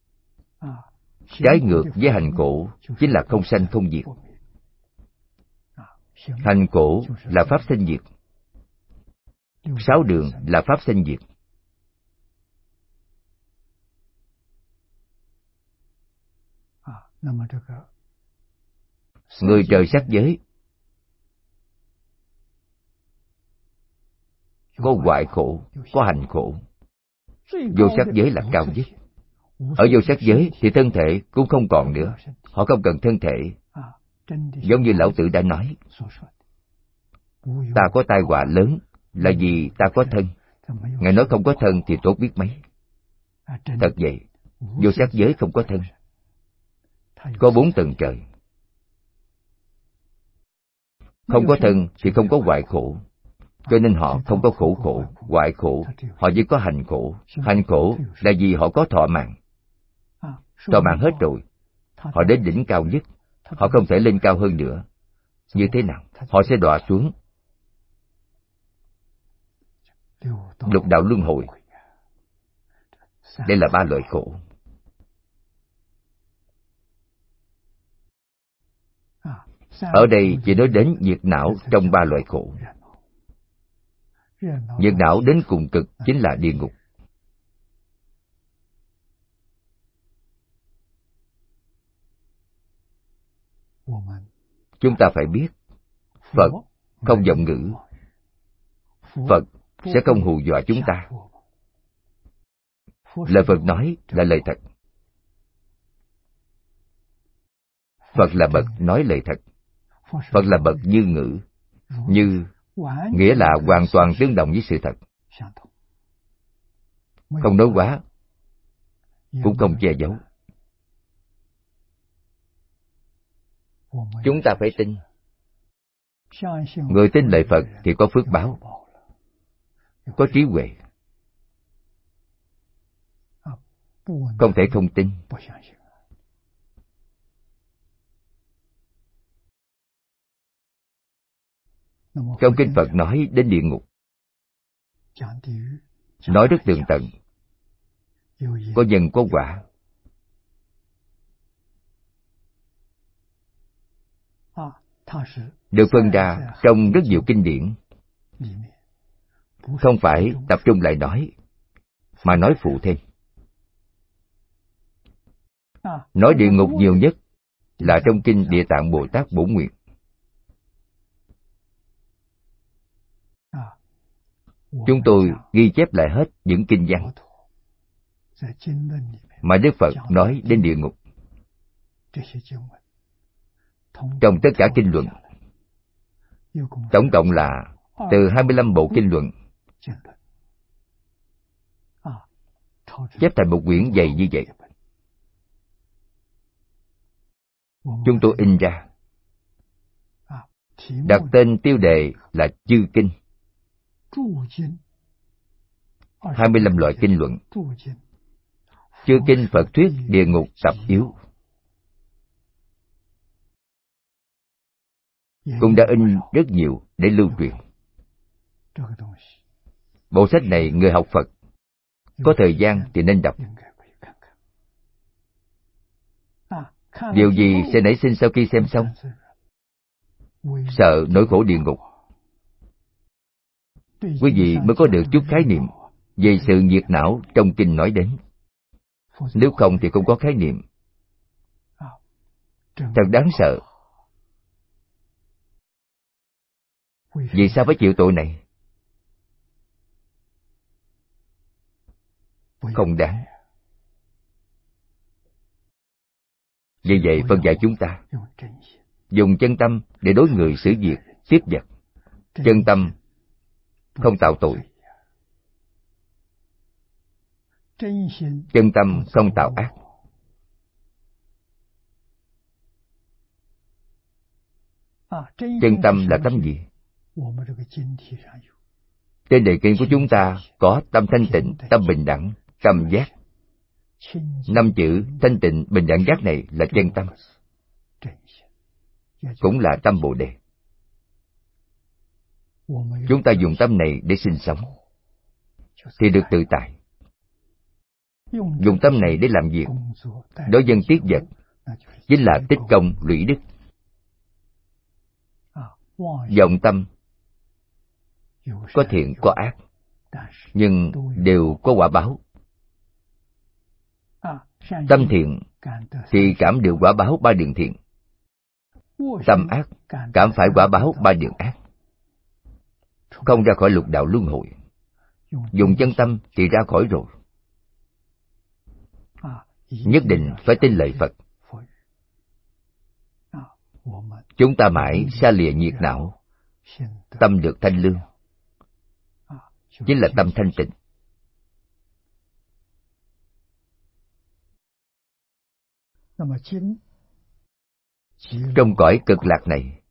Trái ngược với hành khổ chính là không sanh không diệt. Hành khổ là pháp sanh diệt. 6 đường là pháp sanh diệt. Người trời sắc giới có hoại khổ, có hành khổ. Vô sắc giới là cao nhất. Ở vô sắc giới thì thân thể cũng không còn nữa. Họ không cần thân thể. Giống như Lão Tử đã nói, ta có tai họa lớn là vì ta có thân. Ngài nói không có thân thì tốt biết mấy. Thật vậy, vô sắc giới không có thân. Có 4 tầng trời. Không có thân thì không có hoại khổ. Cho nên họ không có khổ khổ, hoại khổ. Họ chỉ có hành khổ. Hành khổ là vì họ có thọ mạng. thỏa mãn hết rồi, họ đến đỉnh cao nhất, họ không thể lên cao hơn nữa. Như thế nào? Họ sẽ đọa xuống lục đạo luân hồi. Đây là ba loại khổ. Ở đây chỉ nói đến nhiệt não trong ba loại khổ. Nhiệt não đến cùng cực chính là địa ngục. Chúng ta phải biết, Phật không vọng ngữ. Phật sẽ không hù dọa chúng ta. Lời Phật nói là lời thật. Phật là bậc nói lời thật. Phật là bậc như ngữ. Như nghĩa là hoàn toàn tương đồng với sự thật. Không nói quá, cũng không che giấu. Chúng ta phải tin. Người tin lời Phật thì có phước báo, có trí huệ. Không thể không tin. Trong kinh Phật nói đến địa ngục, nói rất tường tận, có nhân có quả. Được phân ra trong rất nhiều kinh điển, không phải tập trung lại nói, mà nói phụ thêm. Nói địa ngục nhiều nhất là trong kinh Địa Tạng Bồ Tát Bổn Nguyện. Chúng tôi ghi chép lại hết những kinh văn mà Đức Phật nói đến địa ngục. Trong tất cả kinh luận, tổng cộng là từ 25 bộ kinh luận, chép thành một quyển dày như vậy. Chúng tôi in ra, đặt tên tiêu đề là Chư Kinh. 25 loại kinh luận. Chư Kinh Phật Thuyết Địa Ngục Tập Yếu cũng đã in rất nhiều để lưu truyền. Bộ sách này người học Phật có thời gian thì nên đọc. Điều gì sẽ nảy sinh sau khi xem xong? Sợ nỗi khổ địa ngục. Quý vị mới có được chút khái niệm về sự nhiệt não trong kinh nói đến. Nếu không thì không có khái niệm. Thật đáng sợ. Vì sao phải chịu tội này? Không đáng. Vì vậy Phật dạy chúng ta dùng chân tâm để đối người xử việc, tiếp vật. Chân tâm không tạo tội. Chân tâm không tạo ác. Chân tâm là tâm gì? Trên đề kinh của chúng ta có tâm thanh tịnh, tâm bình đẳng, tâm giác. 5 chữ thanh tịnh, bình đẳng, giác này là chân tâm, cũng là tâm Bồ Đề. Chúng ta dùng tâm này để sinh sống thì được tự tại. Dùng tâm này để làm việc, đối dân tiết vật, chính là tích công lũy đức. Vọng tâm có thiện có ác, nhưng đều có quả báo. Tâm thiện thì cảm được quả báo 3 điều thiện. Tâm ác cảm phải quả báo 3 điều ác. Không ra khỏi lục đạo luân hồi. Dùng chân tâm thì ra khỏi rồi. Nhất định phải tin lời Phật. Chúng ta mãi xa lìa nhiệt não, tâm được thanh lương, chính là tâm thanh tịnh. Trong cõi cực lạc này,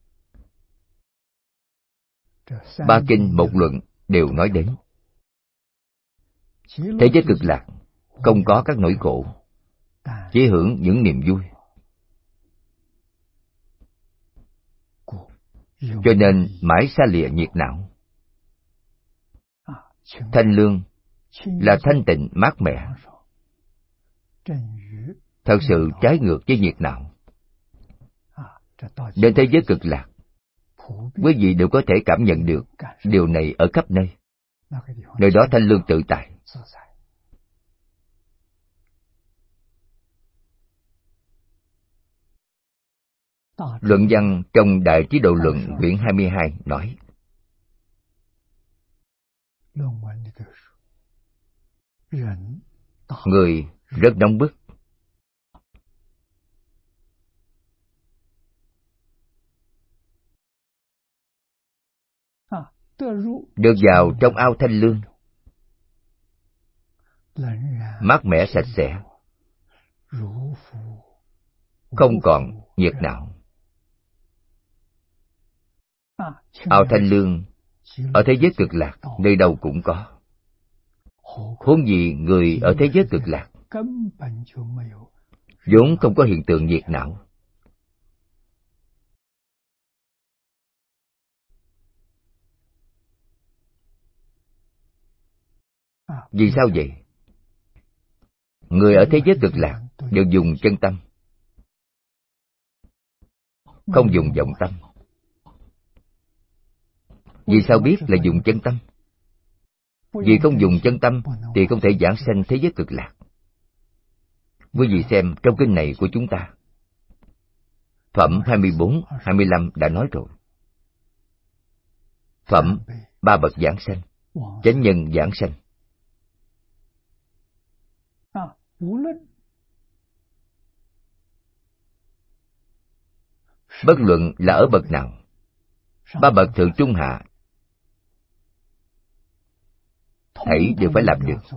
3 kinh 1 luận đều nói đến thế giới cực lạc không có các nỗi khổ. chỉ hưởng những niềm vui. Cho nên mãi xa lìa nhiệt não. Thanh lương là thanh tịnh mát mẻ, thật sự trái ngược với nhiệt não. Đến thế giới cực lạc, quý vị đều có thể cảm nhận được điều này ở khắp nơi. Nơi đó thanh lương tự tại. Luận văn trong Đại Trí Độ Luận quyển 22 nói: người rất nóng bức, được vào trong ao thanh lương, mát mẻ sạch sẽ, không còn nhiệt não. Ao thanh lương ở thế giới cực lạc nơi đâu cũng có, huống gì người ở thế giới cực lạc vốn không có hiện tượng nhiệt não. Vì sao vậy? Người ở thế giới cực lạc đều dùng chân tâm, không dùng vọng tâm. Vì sao biết là dùng chân tâm? Vì không dùng chân tâm thì không thể giảng sanh thế giới cực lạc. Quý vị xem trong kinh này của chúng ta, phẩm 24, 25 đã nói rồi. Phẩm ba bậc giảng sanh, chánh nhân giảng sanh. Bất luận là ở bậc nào, ba bậc thượng trung hạ, thảy đều phải làm được.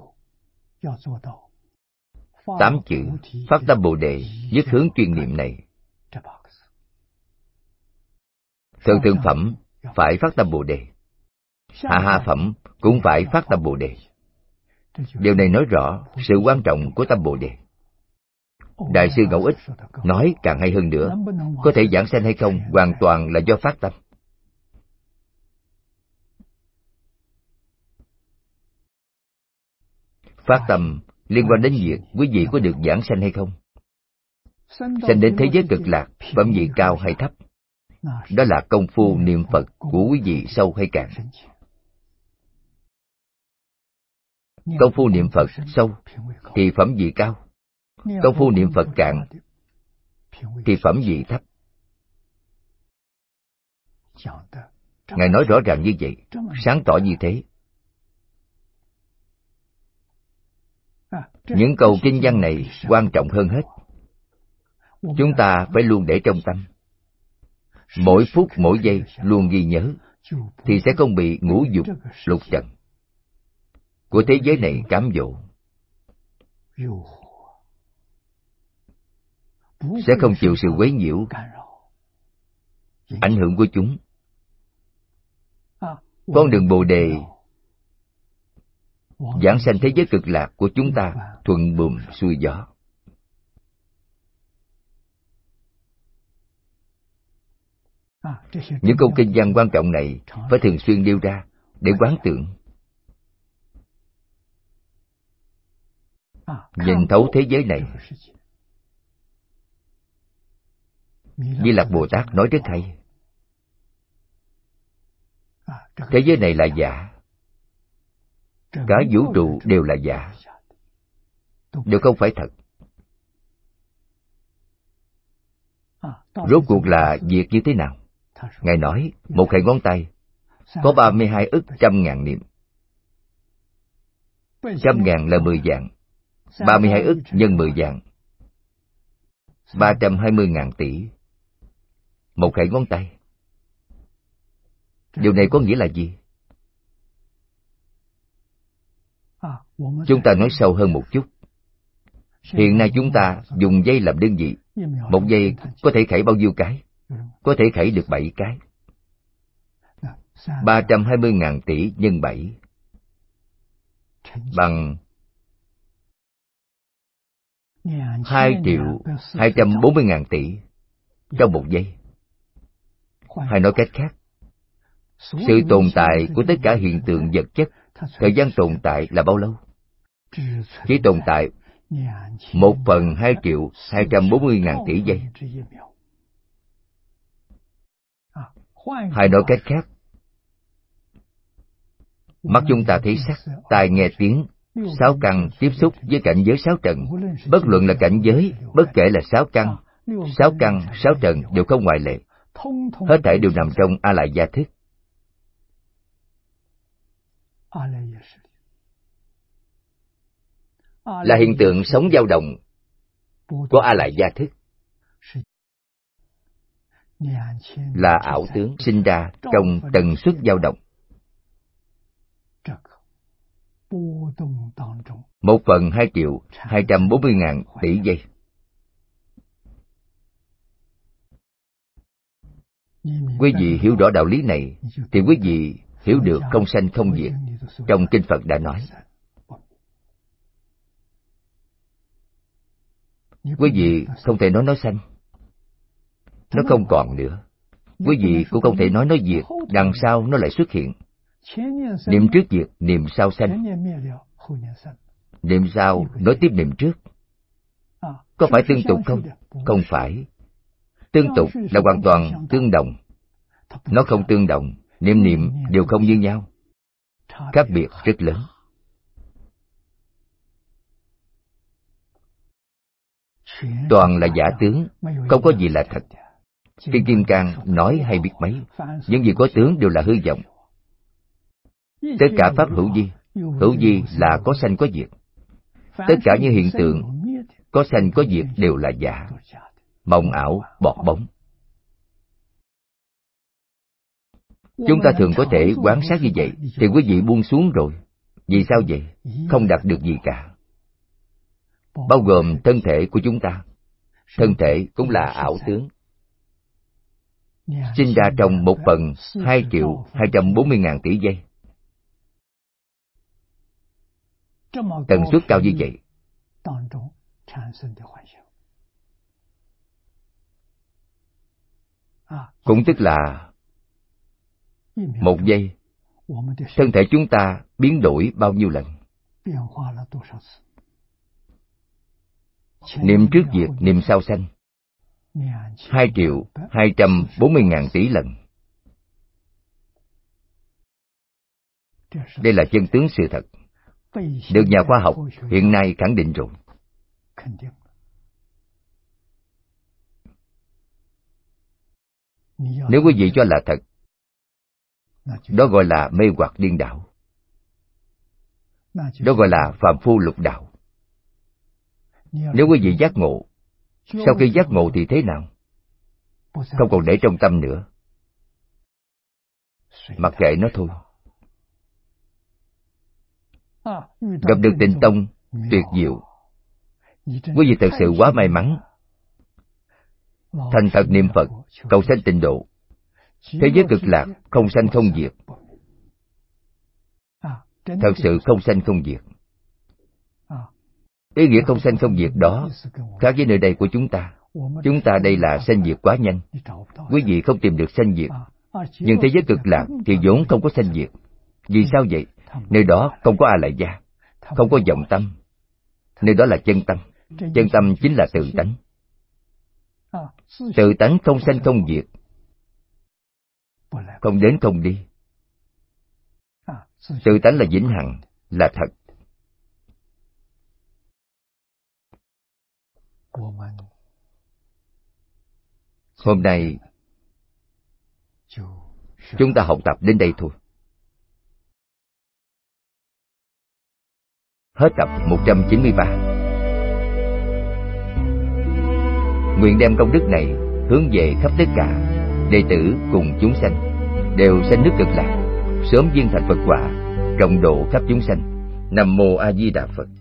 8 chữ phát tâm Bồ Đề, nhất hướng chuyên niệm này. Thượng thượng phẩm phải phát tâm Bồ Đề, hạ hạ phẩm cũng phải phát tâm Bồ Đề. Điều này nói rõ sự quan trọng của tâm Bồ Đề. Đại sư Ngẫu Ích nói càng hay hơn nữa, có thể giảng sanh hay không hoàn toàn là do phát tâm. Phát tâm liên quan đến việc quý vị có được giảng sanh hay không, sanh đến thế giới cực lạc, phẩm vị cao hay thấp. Đó là công phu niệm Phật của quý vị sâu hay cạn. Công phu niệm Phật sâu thì phẩm vị cao, công phu niệm Phật cạn thì phẩm vị thấp. Ngài nói rõ ràng như vậy, sáng tỏ như thế. Những câu kinh văn này quan trọng hơn hết. Chúng ta phải luôn để trong tâm, mỗi phút mỗi giây luôn ghi nhớ, thì sẽ không bị ngũ dục lục trần của thế giới này cám dỗ, sẽ không chịu sự quấy nhiễu, ảnh hưởng của chúng. Con đường Bồ Đề giảng sanh thế giới cực lạc của chúng ta thuận buồm xuôi gió. Những câu kinh văn quan trọng này phải thường xuyên nêu ra để quán tưởng. Nhìn thấu thế giới này. Di Lặc Bồ Tát nói rất hay. Thế giới này là giả, cả vũ trụ đều là giả, đều không phải thật. Rốt cuộc là việc như thế nào? Ngài nói, một khẩy ngón tay có 32 ức trăm ngàn niệm. Trăm ngàn là 10 vạn, 32 ức nhân 10 vạn, 320.000 tỷ. Một khẩy ngón tay. Điều này có nghĩa là gì? Chúng ta nói sâu hơn một chút. Hiện nay chúng ta dùng giây làm đơn vị. Một giây có thể khẩy bao nhiêu cái? Có thể khẩy được 7 cái. 320.000 tỷ nhân 7 bằng 2.240.000 tỷ trong một giây. Hay nói cách khác, sự tồn tại của tất cả hiện tượng vật chất, thời gian tồn tại là bao lâu? Chỉ tồn tại 1/2.240.000 tỷ giây. Hay nói cách khác, mắt chúng ta thấy sắc, tai nghe tiếng, sáu căn tiếp xúc với cảnh giới sáu trần. Bất luận là cảnh giới, bất kể là sáu căn, sáu trần đều không ngoại lệ. Hết thảy đều nằm trong A Lại Gia thức. Là hiện tượng sống dao động của A Lại Gia thức. Là ảo tướng sinh ra trong tần suất dao động. 1/2.240.000 tỷ giây. Quý vị hiểu rõ đạo lý này thì quý vị hiểu được không sanh không diệt. Trong kinh Phật đã nói. Quý vị không thể nói nó sanh, nó không còn nữa. Quý vị cũng không thể nói nó diệt, đằng sau nó lại xuất hiện. Niệm trước diệt, niệm sau sanh. Niệm sau nối tiếp niệm trước. Có phải tương tục không? Không phải. Tương tục là hoàn toàn tương đồng. Nó không tương đồng, niệm niệm đều không như nhau. Khác biệt rất lớn. Toàn là giả tướng, không có gì là thật. Kinh Kim Cang nói hay biết mấy, những gì có tướng đều là hư vọng. Tất cả pháp hữu vi là có sanh có diệt. Tất cả những hiện tượng có sanh có diệt đều là giả, mộng ảo, bọt bóng. Chúng ta thường có thể quan sát như vậy thì quý vị buông xuống rồi. Vì sao vậy? Không đạt được gì cả. Bao gồm thân thể của chúng ta. Thân thể cũng là ảo tướng. Sinh ra trong 1/2.240.000 tỷ giây. Tần suất cao như vậy. Cũng tức là một giây, thân thể chúng ta biến đổi bao nhiêu lần. Niệm trước diệt, niệm sau sanh 2.240.000 tỷ lần. Đây là chân tướng sự thật, được nhà khoa học hiện nay khẳng định rồi. Nếu quý vị cho là thật, đó gọi là mê hoặc điên đảo. Đó gọi là phàm phu lục đạo. Nếu quý vị giác ngộ, sau khi giác ngộ thì thế nào? Không còn để trong tâm nữa, mặc kệ nó thôi. Gặp được Tịnh Tông tuyệt diệu, quý vị thật sự quá may mắn. Thành thật niệm Phật, cầu sanh tịnh độ, thế giới cực lạc không sanh không diệt. Thật sự không sanh không diệt. Ý nghĩa không sanh không diệt đó khác với nơi đây của chúng ta. Chúng ta đây là sanh diệt quá nhanh, quý vị không tìm được sanh diệt. Nhưng thế giới cực lạc thì vốn không có sanh diệt. Vì sao vậy? Nơi đó không có A Lại Gia, không có vọng tâm. Nơi đó là chân tâm. Chân tâm chính là tự tánh. Tự tánh không sanh không diệt, không đến không đi. Tự tánh là vĩnh hằng, là thật. Hôm nay chúng ta học tập đến đây thôi. Hết tập 193. Nguyện đem công đức này hướng về khắp tất cả đệ tử cùng chúng sanh, đều sanh nước cực lạc, sớm viên thành Phật quả, rộng độ khắp chúng sanh. Nam mô A Di Đà Phật.